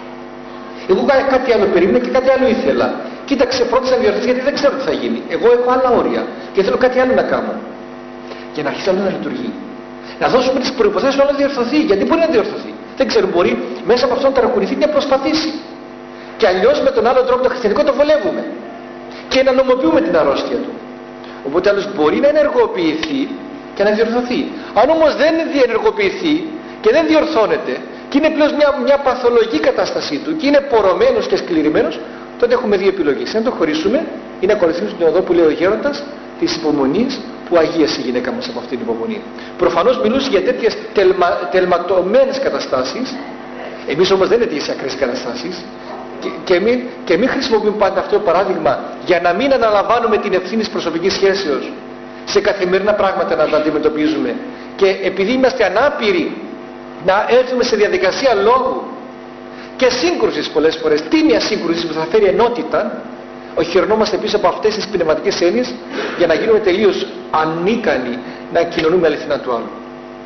Εγώ κάτι άλλο περίμενα και κάτι άλλο ήθελα. Κοίταξε, πρώτα να διορθωθεί γιατί δεν ξέρω τι θα γίνει. Εγώ έχω άλλα όρια και θέλω κάτι άλλο να κάνω. Και να αρχίσει άλλο να λειτουργεί. Να δώσουμε τις προϋποθέσεις να διορθωθεί. Γιατί μπορεί να διορθωθεί. Δεν ξέρω, μπορεί μέσα από αυτό να ταρακουνηθεί και να προσπαθήσει. Και αλλιώς με τον άλλο τρόπο το χριστιανικό το βολεύουμε. Και να νομοποιούμε την αρρώστια του. Οπότε άλλος μπορεί να ενεργοποιηθεί και να διορθωθεί. Αν όμως δεν διενεργοποιηθεί και δεν διορθώνεται, και είναι πλέον μια, μια παθολογική κατάστασή του και είναι πορωμένος και σκληρημένος, τότε έχουμε δύο επιλογές. Να το χωρίσουμε ή να ακολουθήσουμε την οδό που λέει ο γέροντας της υπομονής, που αγίασε η γυναίκα μας από αυτήν την υπομονή. Προφανώς μιλούσε για τέτοιες τελμα, τελματωμένες καταστάσεις. Εμείς όμως δεν είναι τέτοιες ακραίες καταστάσεις και, και, μην, και μην χρησιμοποιούμε πάντα αυτό το παράδειγμα για να μην αναλαμβάνουμε την ευθύνη της προσωπικής σχέσεως σε καθημερινά πράγματα να τα αντιμετωπίζουμε, και επειδή είμαστε ανάπηροι να έρθουμε σε διαδικασία λόγου και σύγκρουσης πολλές φορές, τίμια σύγκρουση που θα φέρει ενότητα, οχυρωνόμαστε πίσω από αυτές τις πνευματικές έννοιες για να γίνουμε τελείως ανίκανοι να κοινωνούμε αληθινά του άλλου.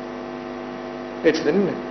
Έτσι δεν είναι?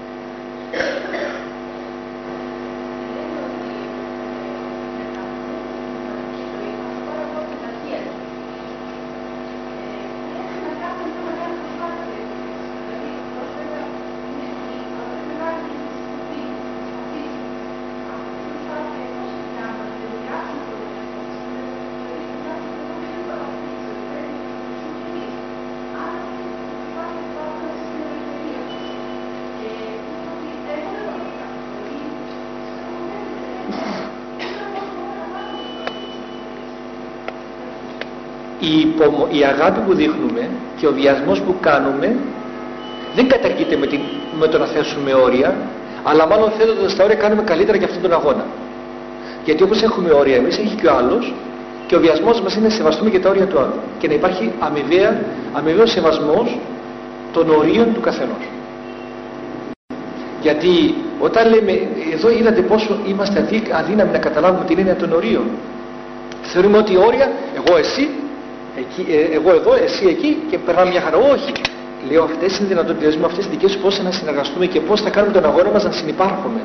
Η, υπομο... η αγάπη που δείχνουμε και ο βιασμός που κάνουμε δεν καταργείται με, την... με το να θέσουμε όρια, αλλά μάλλον θέτοντας τα όρια κάνουμε καλύτερα για αυτόν τον αγώνα. Γιατί όπως έχουμε όρια εμείς, έχει και ο άλλος, και ο βιασμός μας είναι να σεβαστούμε και τα όρια του άλλου και να υπάρχει αμοιβαία, αμοιβαίος σεβασμός των ορίων του καθενός. Γιατί όταν λέμε, εδώ είδατε πόσο είμαστε αδύ... αδύναμοι να καταλάβουμε την έννοια των ορίων. Θεωρούμε ότι όρια, εγώ εσύ, εκεί, ε, εγώ εδώ, εσύ εκεί και περνάμε μια χαρά. Όχι. Λέω, αυτές είναι δυνατότητες μου, αυτές οι δικές σου, πώς να συνεργαστούμε και πώς θα κάνουμε τον αγώνα μας να συνυπάρχουμε.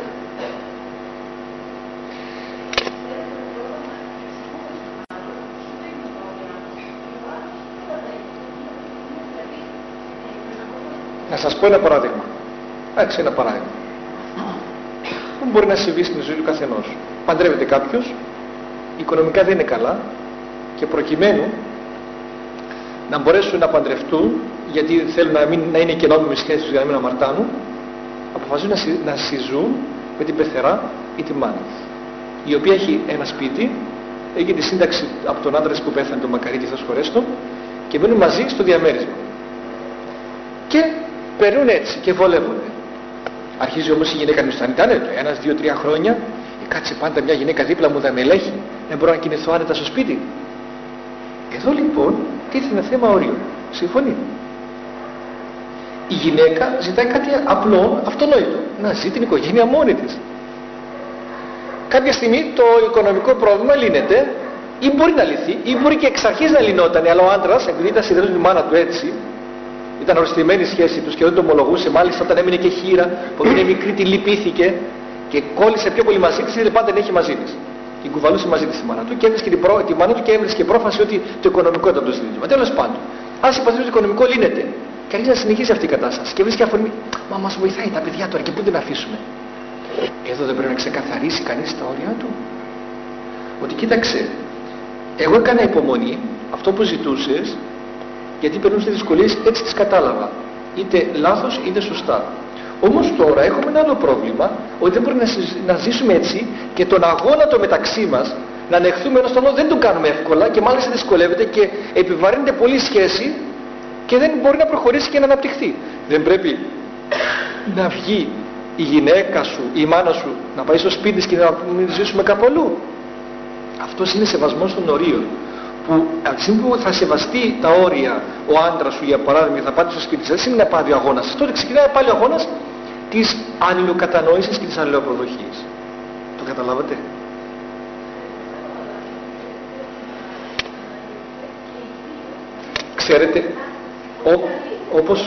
Να σας πω ένα παράδειγμα. Εντάξει, ένα παράδειγμα. Πού μπορεί να συμβεί στην ζωή του καθενός? Παντρεύεται κάποιος, οικονομικά δεν είναι καλά, και προκειμένου να μπορέσουν να παντρευτούν, γιατί θέλουν να, μην, να είναι και νόμιμες σχέσεις για να μην αμαρτάνουν, αποφασίζουν να, συ, να συζούν με την πεθερά ή τη μάνα, η οποία έχει ένα σπίτι, έχει τη σύνταξη από τον άντρα που πέθανε, τον μακαρίτη, Θεός χωρέστο, και μένουν μαζί στο διαμέρισμα. Και περνούν έτσι και βολεύονται. Αρχίζει όμως η γυναίκα να σου ήταν ένας, δύο, τρία χρόνια, ε, κάτσε πάντα μια γυναίκα δίπλα μου, θα με ελέγχει, δεν μπορώ να κινηθώ άνετα στο σπίτι. Εδώ λοιπόν τίθεται θέμα ορίων. Συμφωνεί. Η γυναίκα ζητάει κάτι απλό, αυτονόητο. Να ζει την οικογένεια μόνη της. Κάποια στιγμή το οικονομικό πρόβλημα λύνεται, ή μπορεί να λυθεί, ή μπορεί και εξ αρχής να λυνόταν, αλλά ο άντρας, επειδή ήταν συνδεδεμένος με τη μάνα του έτσι, ήταν οριστημένη η σχέση τους και δεν το ομολογούσε, μάλιστα όταν έμεινε και χείρα, που είναι μικρή, τη λυπήθηκε και κόλλησε πιο πολύ μαζί της, ήθελε πάντα να έχει μαζί της. Την κουβαλούσε μαζί της τη μάνα του και έβρισκε την προ... τη μάνα του και έβρισκε πρόφαση ότι το οικονομικό ήταν το ζήτημα. Τέλος πάντων, ας υποθέσουμε ότι το οικονομικό λύνεται και αρχίζει να συνεχίζει αυτή η κατάσταση και βρίσκει αφορμή, μα μας βοηθάει τα παιδιά τώρα και πού την αφήσουμε. Εδώ δεν πρέπει να ξεκαθαρίσει κανείς τα όρια του. Ότι κοίταξε, εγώ έκανα υπομονή, αυτό που ζητούσες, γιατί περνούσε δυσκολίες, έτσι τις κατάλαβα. Είτε λάθος είτε σωστά. Όμως τώρα έχουμε ένα άλλο πρόβλημα, ότι δεν μπορούμε να ζήσουμε έτσι και τον αγώνα το μεταξύ μας, να ανεχθούμε ένας τον άλλο, δεν τον κάνουμε εύκολα και μάλιστα δυσκολεύεται και επιβαρύνεται πολύ σχέση και δεν μπορεί να προχωρήσει και να αναπτυχθεί. Δεν πρέπει να βγει η γυναίκα σου, η μάνα σου, να πάει στο σπίτι της και να μην ζήσουμε κάπου αλλού. Αυτός είναι σεβασμός των ορίων. Που από τη στιγμή που θα σεβαστεί τα όρια ο άντρας σου, για παράδειγμα, θα πάτε στο σπίτι σας, είναι να πάει ο αγώνας. Τότε ξεκινάει πάλι ο αγώνας της αλληλοκατανόησης και της αλληλοπροδοχής. Το καταλάβατε? Ξέρετε, ο, όπως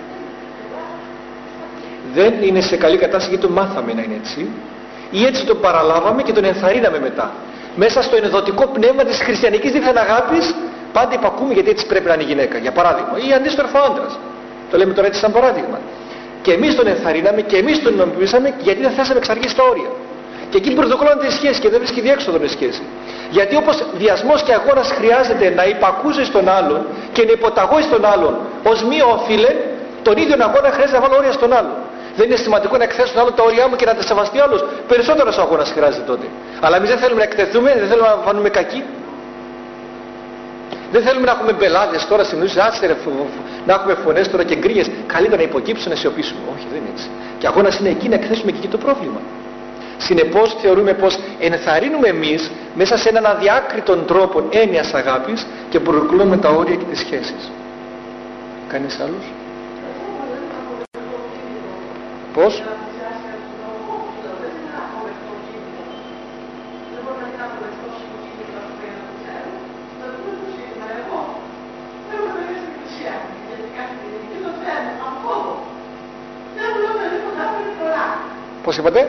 δεν είναι σε καλή κατάσταση γιατί το μάθαμε να είναι έτσι, ή έτσι τον παραλάβαμε και τον ενθαρρύναμε μετά. Μέσα στο ενδοτικό πνεύμα της χριστιανικής δίθεν αγάπης πάντα υπακούμε γιατί έτσι πρέπει να είναι η γυναίκα, για παράδειγμα, ή αντίστροφα ο άντρας. Το λέμε τώρα έτσι σαν παράδειγμα. Και εμείς τον ενθαρρύναμε και εμείς τον νομιμοποιήσαμε γιατί δεν θέσαμε εξ αρχής τα όρια. Και εκεί πρωτοκόλλανε τη σχέση και δεν βρίσκει διέξοδο η σχέση. Γιατί όπως διασμός και αγώνας χρειάζεται να υπακούσεις στον άλλον και να υποταγώσεις τον άλλον ως μη όφιλε, τον ίδιο αγώνα χρειάζεται να βάλω όρια στον άλλον. Δεν είναι σημαντικό να εκθέσω τον άλλο τα όρια μου και να τα σεβαστεί ο άλλος? Περισσότερος αγώνας χρειάζεται τότε. Αλλά εμείς δεν θέλουμε να εκθεθούμε, δεν θέλουμε να φανούμε κακοί. Δεν θέλουμε να έχουμε μπελάδες τώρα στην ουσία, άστερε, να έχουμε φωνές τώρα και γκρίνιες. Καλύτερα να υποκύψουμε, να σιωπήσουμε. Όχι, δεν είναι έτσι. Και αγώνας είναι εκεί να εκθέσουμε και εκεί το πρόβλημα. Συνεπώς θεωρούμε πως ενθαρρύνουμε εμείς μέσα σε έναν αδιάκριτον τρόπο έννοιας αγάπης και προκαλούμε τα όρια και τις σχέσεις. Κανείς άλλος? Πώς? Πώς είπατε?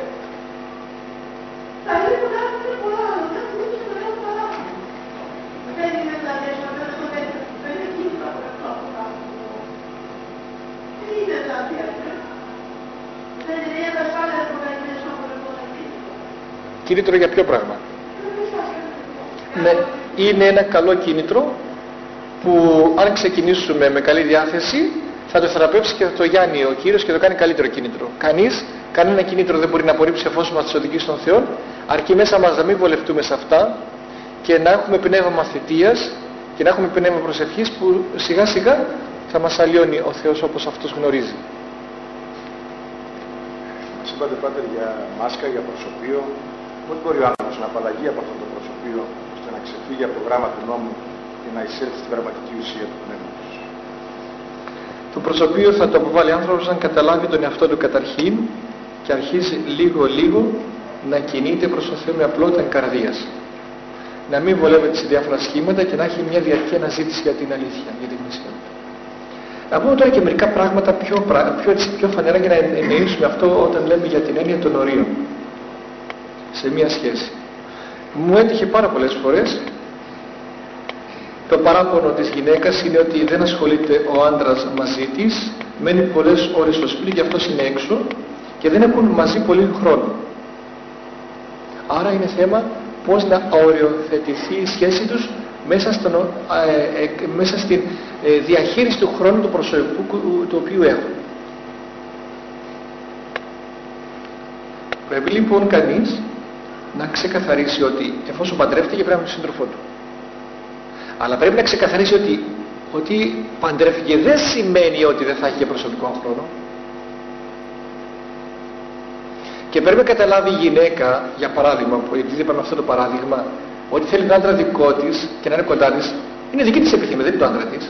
Κίνητρο για ποιο πράγμα? Ναι, είναι ένα καλό κίνητρο που αν ξεκινήσουμε με καλή διάθεση θα το θεραπεύσει και θα το γιάνει ο Κύριος και το κάνει καλύτερο κίνητρο. Κανείς, κανένα κίνητρο δεν μπορεί να απορρίψει εφόσον μας οδηγεί στον Θεό, αρκεί μέσα μας να μην βολευτούμε σε αυτά και να έχουμε πνεύμα μαθητείας και να έχουμε πνεύμα προσευχής που σιγά σιγά θα μας αλλοιώνει ο Θεός όπως Αυτός γνωρίζει. Μας είπατε, Πάτερ, για μάσκα, για προσωπείο. Πώς μπορεί ο άνθρωπος να απαλλαγεί από αυτό το προσωπείο ώστε να ξεφύγει από το γράμμα του νόμου και να εισέλθει στην πραγματική ουσία του πνεύματος? Το προσωπείο θα το αποβάλει άνθρωπος αν καταλάβει τον εαυτό του καταρχήν και αρχίζει λίγο λίγο να κινείται προς το Θεό με απλότητα καρδίας. Να μην βολεύεται σε διάφορα σχήματα και να έχει μια διαρκή αναζήτηση για την αλήθεια, για την γνησία. Να πούμε τώρα και μερικά πράγματα πιο, πιο, πιο φανερά για να εννοήσουμε αυτό όταν λέμε για την έννοια των ορίων σε μια σχέση. Μου έτυχε πάρα πολλές φορές το παράπονο της γυναίκας είναι ότι δεν ασχολείται ο άντρας μαζί της, μένει πολλές ώρες στο σπίτι και αυτός είναι έξω και δεν έχουν μαζί πολύ χρόνο. Άρα είναι θέμα πώς να οριοθετηθεί η σχέση τους μέσα, στον, ε, ε, μέσα στην ε, διαχείριση του χρόνου του προσωπικού του οποίου έχουν. Πρέπει λοιπόν κανείς να ξεκαθαρίσει ότι εφόσον παντρεύτηκε πρέπει να είναι τον σύντροφό του. Αλλά πρέπει να ξεκαθαρίσει ότι, ότι παντρεύτηκε δεν σημαίνει ότι δεν θα έχει και προσωπικό χρόνο. Και πρέπει να καταλάβει η γυναίκα, για παράδειγμα, που επειδή είπαμε αυτό το παράδειγμα, ότι θέλει τον άντρα δικό της και να είναι κοντά της, είναι δική της επιθυμία, δεν είναι το άντρα της.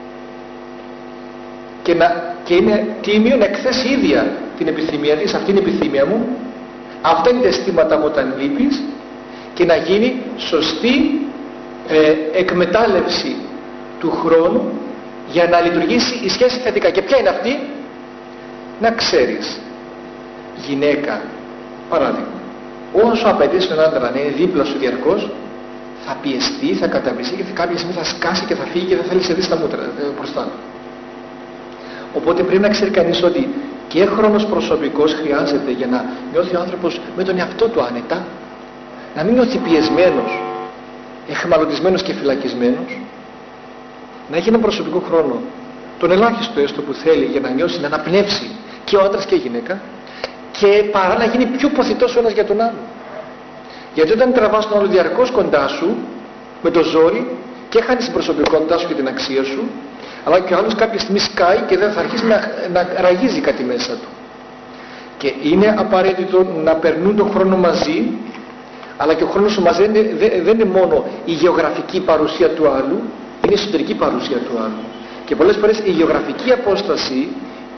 Και, να, και είναι τίμιο να εκθέσει ίδια την επιθυμία της, αυτή είναι η επιθυμία μου, αυτά είναι τα αισθήματα μου όταν λείπεις, και να γίνει σωστή ε, εκμετάλλευση του χρόνου για να λειτουργήσει η σχέση θετικά. Και ποια είναι αυτή? Να ξέρεις, γυναίκα, παράδειγμα, όσο απαιτείς τον άντρα να είναι δίπλα σου διαρκώς, θα πιεστεί, θα καταπιστεί και κάποια στιγμή θα σκάσει και θα φύγει και δεν θέλει να σε δει στα μούτρα μπροστά του. Οπότε πρέπει να ξέρει κανείς ότι και χρόνος προσωπικός χρειάζεται για να νιώθει ο άνθρωπος με τον εαυτό του άνετα, να μην νιώθει πιεσμένος, εχμαλωτισμένος και φυλακισμένος, να έχει έναν προσωπικό χρόνο, τον ελάχιστο έστω που θέλει για να νιώσει, να αναπνεύσει και ο άντρας και η γυναίκα, και παρά να γίνει πιο ποθητός ο ένας για τον άλλο. Γιατί όταν τραβάς τον άλλο διαρκώς κοντά σου με το ζόρι, και χάνεις την προσωπικότητά σου και την αξία σου, αλλά και ο άλλος κάποια στιγμή σκάει και δεν θα αρχίσει να, να ραγίζει κάτι μέσα του. Και είναι απαραίτητο να περνούν τον χρόνο μαζί, αλλά και ο χρόνος σου μαζί δεν, δεν, δεν είναι μόνο η γεωγραφική παρουσία του άλλου, είναι η εσωτερική παρουσία του άλλου. Και πολλές φορές η γεωγραφική απόσταση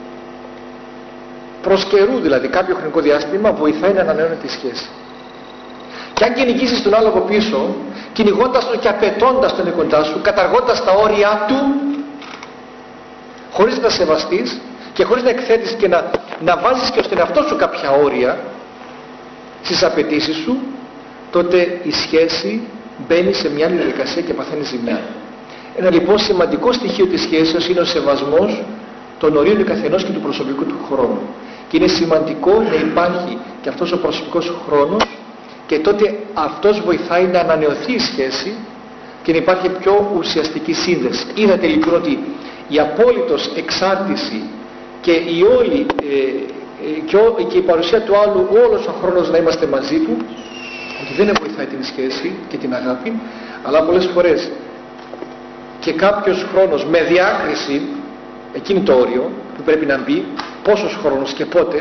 προς καιρού, δηλαδή κάποιο χρονικό διάστημα, βοηθάει να ανανεώνεται τη σχέση. Και αν κυνηγήσεις τον άλλο από πίσω, κυνηγώντας τον και απαιτώντας τον κοντά σου, καταργώντας τα όρια του, χωρίς να σεβαστείς και χωρίς να εκθέτεις και να, να βάζεις και στον εαυτό σου κάποια όρια στις απαιτήσεις σου, τότε η σχέση μπαίνει σε μια άλλη διαδικασία και παθαίνει ζημιά. Ένα λοιπόν σημαντικό στοιχείο της σχέσης είναι ο σεβασμός των ορίων του καθενός και του προσωπικού του χρόνου. Και είναι σημαντικό να υπάρχει και αυτός ο προσωπικός χρόνος, και τότε αυτός βοηθάει να ανανεωθεί η σχέση και να υπάρχει πιο ουσιαστική σύνδεση. Είδατε λοιπόν ότι η απόλυτος εξάρτηση και η όλη ε, και, ό, και η παρουσία του άλλου, όλος ο χρόνος να είμαστε μαζί του, ότι δεν βοηθάει την σχέση και την αγάπη, αλλά πολλές φορές και κάποιος χρόνος με διάκριση, εκείνη το όριο που πρέπει να μπει, πόσος χρόνος και πότε.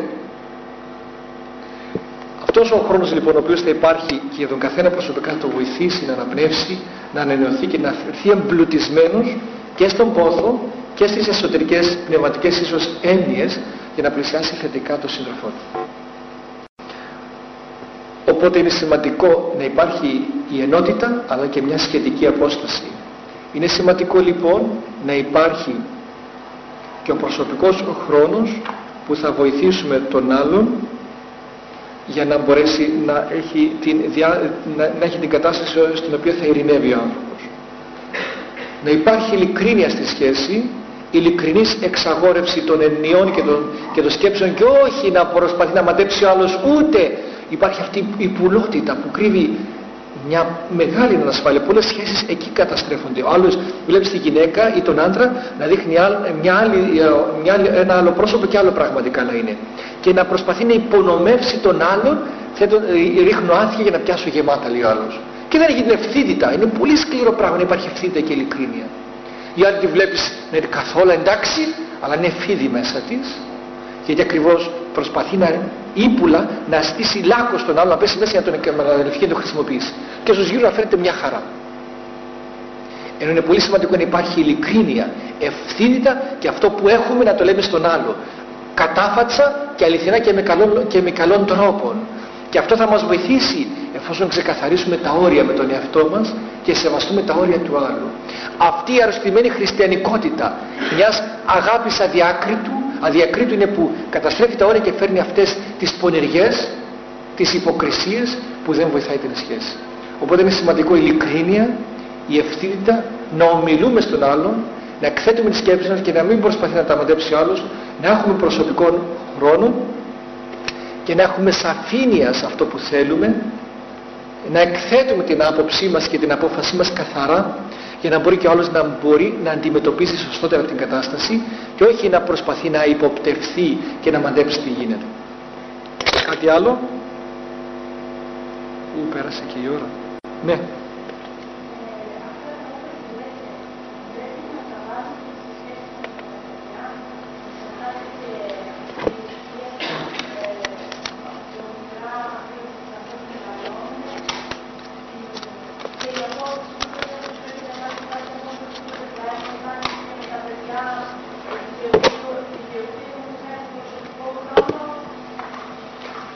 Αυτός ο χρόνος λοιπόν ο οποίος θα υπάρχει και για τον καθένα προσωπικά θα το βοηθήσει να αναπνεύσει, να ανανεωθεί και να έρθει εμπλουτισμένος και στον πόθο και στις εσωτερικές πνευματικές ίσως έννοιες, για να πλησιάσει θετικά το σύντροφό του. Οπότε είναι σημαντικό να υπάρχει η ενότητα αλλά και μια σχετική απόσταση. Είναι σημαντικό λοιπόν να υπάρχει και ο προσωπικός χρόνος που θα βοηθήσουμε τον άλλον για να μπορέσει να έχει την, διά, να, να έχει την κατάσταση στην οποία θα ειρηνεύει ο άνθρωπος. Να υπάρχει ειλικρίνεια στη σχέση, ειλικρινής εξαγόρευση των εννοιών και των, και των σκέψεων, και όχι να προσπαθεί να μαντέψει ο άλλος, ούτε υπάρχει αυτή η πουλότητα που κρύβει μια μεγάλη ανασφάλεια. Πολλές σχέσεις εκεί καταστρέφονται. Ο άλλος βλέπει τη γυναίκα ή τον άντρα να δείχνει μια άλλη, μια άλλη, ένα άλλο πρόσωπο και άλλο πραγματικά να είναι. Και να προσπαθεί να υπονομεύσει τον άλλον, ρίχνω άδεια για να πιάσω γεμάτα, λέει ο άλλος. Και δεν έχει την ευθύτητα. Είναι πολύ σκληρό πράγμα να υπάρχει ευθύτητα και ειλικρίνεια. Η άλλη τη βλέπεις να είναι καθόλου εντάξει, αλλά είναι φίδι μέσα της, γιατί ακριβώς προσπαθεί να ύπουλα να στήσει λάκκο στον άλλο, να πέσει μέσα για να τον εκμεταλλευτεί και να το χρησιμοποιήσει. Και στους γύρω να φαίνεται μια χαρά. Ενώ είναι πολύ σημαντικό να υπάρχει ειλικρίνεια, ευθύτητα, και αυτό που έχουμε να το λέμε στον άλλο. Κατάφατσα και αληθινά και με καλών, και με καλών τρόπων. Και αυτό θα μας βοηθήσει εφόσον ξεκαθαρίσουμε τα όρια με τον εαυτό μας και σεβαστούμε τα όρια του άλλου. Αυτή η αρρωστημένη χριστιανικότητα μιας αγάπης αδιάκριτου, αδιακρίτου είναι που καταστρέφει τα όρια και φέρνει αυτές τις πονηριές, τις υποκρισίες που δεν βοηθάει την σχέση. Οπότε είναι σημαντικό η ειλικρίνεια, η ευθύτητα, να ομιλούμε στον άλλον, να εκθέτουμε τις σκέψεις μας και να μην προσπαθεί να τα μαντέψει ο άλλος, να έχουμε προσωπικό χρόνο και να έχουμε σαφήνεια σε αυτό που θέλουμε, να εκθέτουμε την άποψή μας και την απόφασή μας καθαρά, για να μπορεί και ο άλλος να μπορεί να αντιμετωπίσει σωστότερα την κατάσταση και όχι να προσπαθεί να υποπτευθεί και να μαντέψει τι γίνεται. Κάτι άλλο? Ού, πέρασε και η ώρα. Ναι.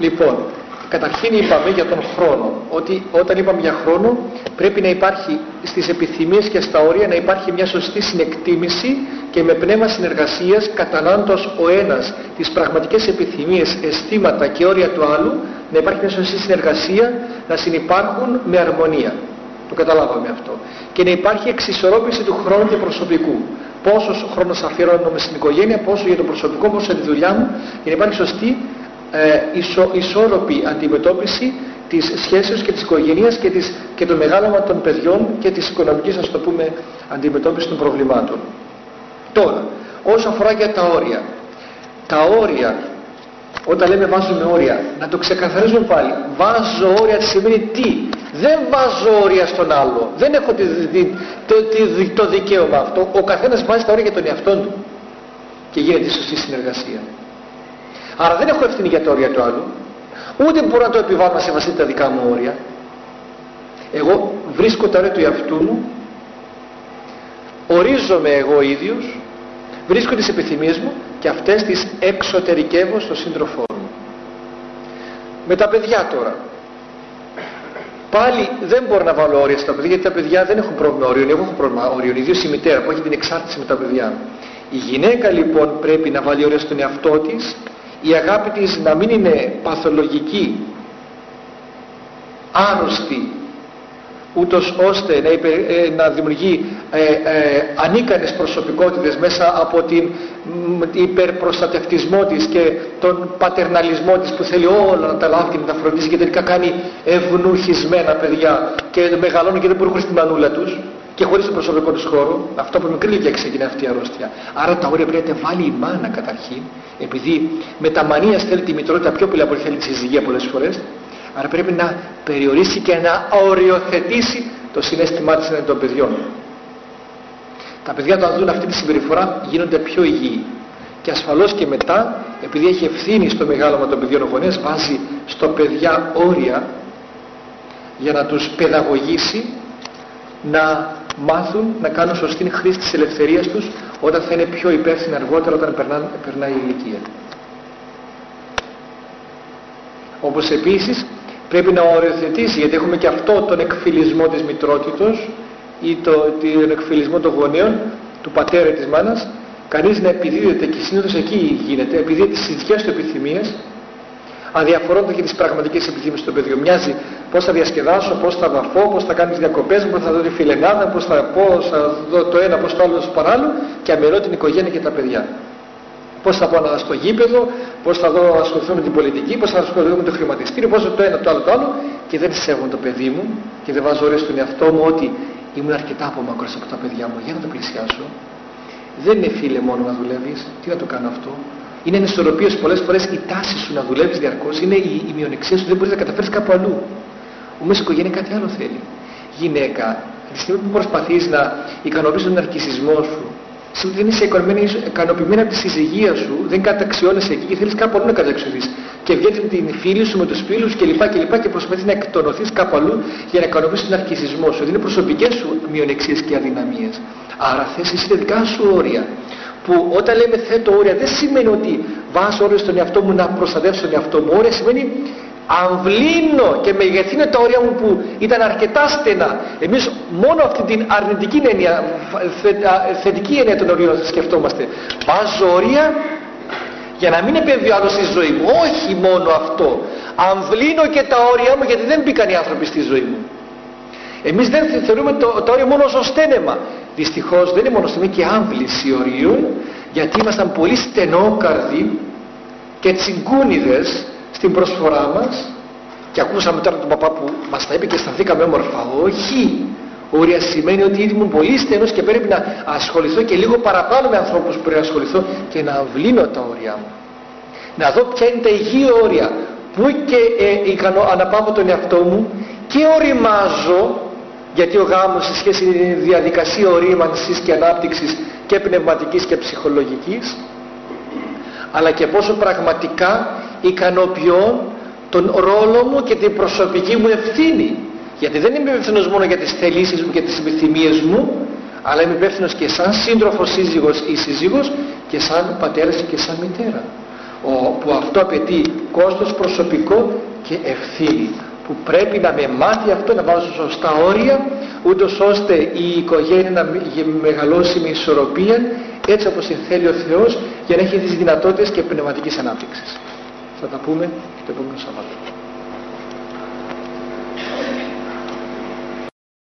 Λοιπόν, καταρχήν είπαμε για τον χρόνο, ότι όταν είπαμε για χρόνο πρέπει να υπάρχει στις επιθυμίες και στα όρια να υπάρχει μια σωστή συνεκτίμηση και με πνεύμα συνεργασίας, κατανάλωτος ο ένας τις πραγματικές επιθυμίες, αισθήματα και όρια του άλλου, να υπάρχει μια σωστή συνεργασία, να συνυπάρχουν με αρμονία. Το καταλάβαμε αυτό. Και να υπάρχει εξισορρόπηση του χρόνου και προσωπικού. Πόσο χρόνος αφιερώνομαι στην οικογένεια, πόσο για το προσωπικό, πόσο για τη δουλειά μου, για να υπάρχει σωστή ε, ισο, ισόρροπη αντιμετώπιση της σχέσεως και της οικογένειας και, της, και το μεγάλωμα των παιδιών και της οικονομικής, ας το πούμε, αντιμετώπιση των προβλημάτων. Τώρα, όσο αφορά για τα όρια. Τα όρια, όταν λέμε βάζουμε όρια, να το ξεκαθαρίζουμε πάλι. Βάζω όρια σημαίνει τι? Δεν βάζω όρια στον άλλο. Δεν έχω τη, τη, το, τη, το δικαίωμα αυτό. Ο καθένας βάζει τα όρια για τον εαυτό του. Και γίνεται σωστή συνεργασία. Άρα δεν έχω ευθύνη για τα όρια του άλλου. Ούτε μπορώ να το επιβάλλω να σεβαστεί τα δικά μου όρια. Εγώ βρίσκω τα όρια του εαυτού μου. Ορίζομαι εγώ ίδιος. Βρίσκω τις επιθυμίες μου και αυτές τις εξωτερικεύω στο σύντροφό μου. Με τα παιδιά τώρα. Πάλι δεν μπορώ να βάλω όρια στα παιδιά, γιατί τα παιδιά δεν έχουν πρόβλημα όριων. Εγώ έχω πρόβλημα όριων, ιδίως η μητέρα που έχει την εξάρτηση με τα παιδιά. Η γυναίκα λοιπόν πρέπει να βάλει όρια στον εαυτό της, η αγάπη της να μην είναι παθολογική, άρρωστη, ούτως ώστε να, υπερ, ε, να δημιουργεί ε, ε, ανίκανες προσωπικότητες μέσα από την μ, υπερπροστατευτισμό της και τον πατερναλισμό της που θέλει όλα να τα λάβει και να τα φροντίζει και τελικά κάνει ευνουχισμένα παιδιά και μεγαλώνουν και δεν μπορούν στη μανούλα τους και χωρίς τον προσωπικό τους χώρο. Αυτό από μικρή ηλικία ξεκινά αυτή η αρρώστια. Άρα τα όρια πρέπει να βάλει η μάνα καταρχήν, επειδή με τα μανία θέλει τη μητρότητα πιο πολύ από ό,τι θέλει τη συζυγία πολλές φορές. Άρα πρέπει να περιορίσει και να οριοθετήσει το συναίσθημά της εναντίον των παιδιών. Τα παιδιά όταν δουν αυτή τη συμπεριφορά γίνονται πιο υγιεί. Και ασφαλώς και μετά, επειδή έχει ευθύνη στο μεγάλωμα των παιδιών ο γονέας, βάζει στο παιδιά όρια για να τους παιδαγωγήσει να μάθουν να κάνουν σωστή χρήση της ελευθερίας τους όταν θα είναι πιο υπεύθυνοι αργότερα όταν περνά, περνάει η ηλικία. Όπως επίσης πρέπει να οριοθετήσει, γιατί έχουμε και αυτό τον εκφυλισμό της μητρότητος ή το, τον εκφυλισμό των γονέων, του πατέρα της μάνας, κανείς να επιδίδεται, και συνήθως εκεί γίνεται, επιδίδεται στις δικές του επιθυμίες, αδιαφορώντας και τις πραγματικές επιθυμίες του παιδιού. Μοιάζει πώς θα διασκεδάσω, πώς θα βαφώ, πώς θα κάνω τις διακοπές μου, πώς θα δω τη φιλενάδα, πώς θα, πώς θα δω το ένα, πώς το άλλο, το παράλληλο, και αμερώ την οικογένεια και τα παιδιά. Πώς θα πάω στο γήπεδο, πώς θα δω ασχοληθώ με την πολιτική, πώς θα ασχοληθώ με το χρηματιστήριο, πώς το ένα, το άλλο, το άλλο, και δεν σέβομαι το παιδί μου και δεν βάζω όρια στον εαυτό μου ότι ήμουν αρκετά απομακρός από τα παιδιά μου για να το πλησιάσω. Δεν είναι, φίλε, μόνο να δουλεύεις. Τι να το κάνω αυτό? Είναι ανισορροπίες πολλές φορές η τάση σου να δουλεύεις διαρκώς, είναι η, η μειονεξία σου, δεν μπορείς να καταφέρεις κάπου αλλού. Όμως η οικογένεια κάτι άλλο θέλει. Γυναίκα, τη στιγμή που προσπαθείς να ικανοποιήσεις τον ναρκισσισμό σου, δεν είσαι ικανοποιημένη από τη συζυγία σου, δεν καταξιώνεσαι εκεί και θέλεις κάπου αλλού να καταξιωθείς. Και βγαίνεις με την φίλη σου, με τους φίλους κλπ. Και, και, και προσπαθείς να εκτονωθείς κάπου αλλού για να ικανοποιήσεις τον ναρκισσισμό σου. Δεν είναι προσωπικές σου μειονεξίες και αδυναμίες. Άρα θες εσύ τα δικά σου όρια. Που όταν λέμε θέτω όρια δεν σημαίνει ότι βάζω όρια στον εαυτό μου να προστατεύσω τον εαυτό μου. Όρια σημαίνει αμβλύνω και μεγεθύνω τα όρια μου που ήταν αρκετά στενά. Εμείς μόνο αυτή την αρνητική έννοια, θετική έννοια των ορίων σκεφτόμαστε. Βάζω όρια για να μην επέμβει ο άλλος στη ζωή μου. Όχι μόνο αυτό. Αμβλύνω και τα όρια μου γιατί δεν μπήκαν οι άνθρωποι στη ζωή μου. Εμείς δεν θεωρούμε το, το όριο μόνο ως στένεμα. Δυστυχώς δεν είναι μόνο στένεμα, και άμβληση ορίων, γιατί ήμασταν πολύ στενόκαρδοι και τσιγκούνιδες στην προσφορά μας, και ακούσαμε τώρα τον παπά που μας τα είπε και αισθανθήκαμε όμορφα. Όχι! Όρια σημαίνει ότι ήμουν πολύ στενός και πρέπει να ασχοληθώ και λίγο παραπάνω με ανθρώπους που πρέπει να ασχοληθώ και να αμβλύνω τα όρια μου. Να δω ποια είναι τα υγιή όρια, που και ε, αναπαύω τον εαυτό μου και οριμάζω. Γιατί ο γάμος σε σχέση με τη διαδικασία ορίμανσης και ανάπτυξης και πνευματικής και ψυχολογικής, αλλά και πόσο πραγματικά ικανοποιώ τον ρόλο μου και την προσωπική μου ευθύνη. Γιατί δεν είμαι υπεύθυνος μόνο για τις θελήσεις μου και τις επιθυμίες μου, αλλά είμαι υπεύθυνος και σαν σύντροφος, σύζυγος ή σύζυγος, και σαν πατέρας και σαν μητέρα. που αυτό απαιτεί κόστος προσωπικό και ευθύνη, που πρέπει να με μάθει αυτό να βάζω σωστά όρια, ούτως ώστε η οικογένεια να μεγαλώσει με ισορροπία, έτσι όπως την θέλει ο Θεός, για να έχει τις δυνατότητες και πνευματικής ανάπτυξης. Θα τα πούμε το επόμενο Σαββάτο.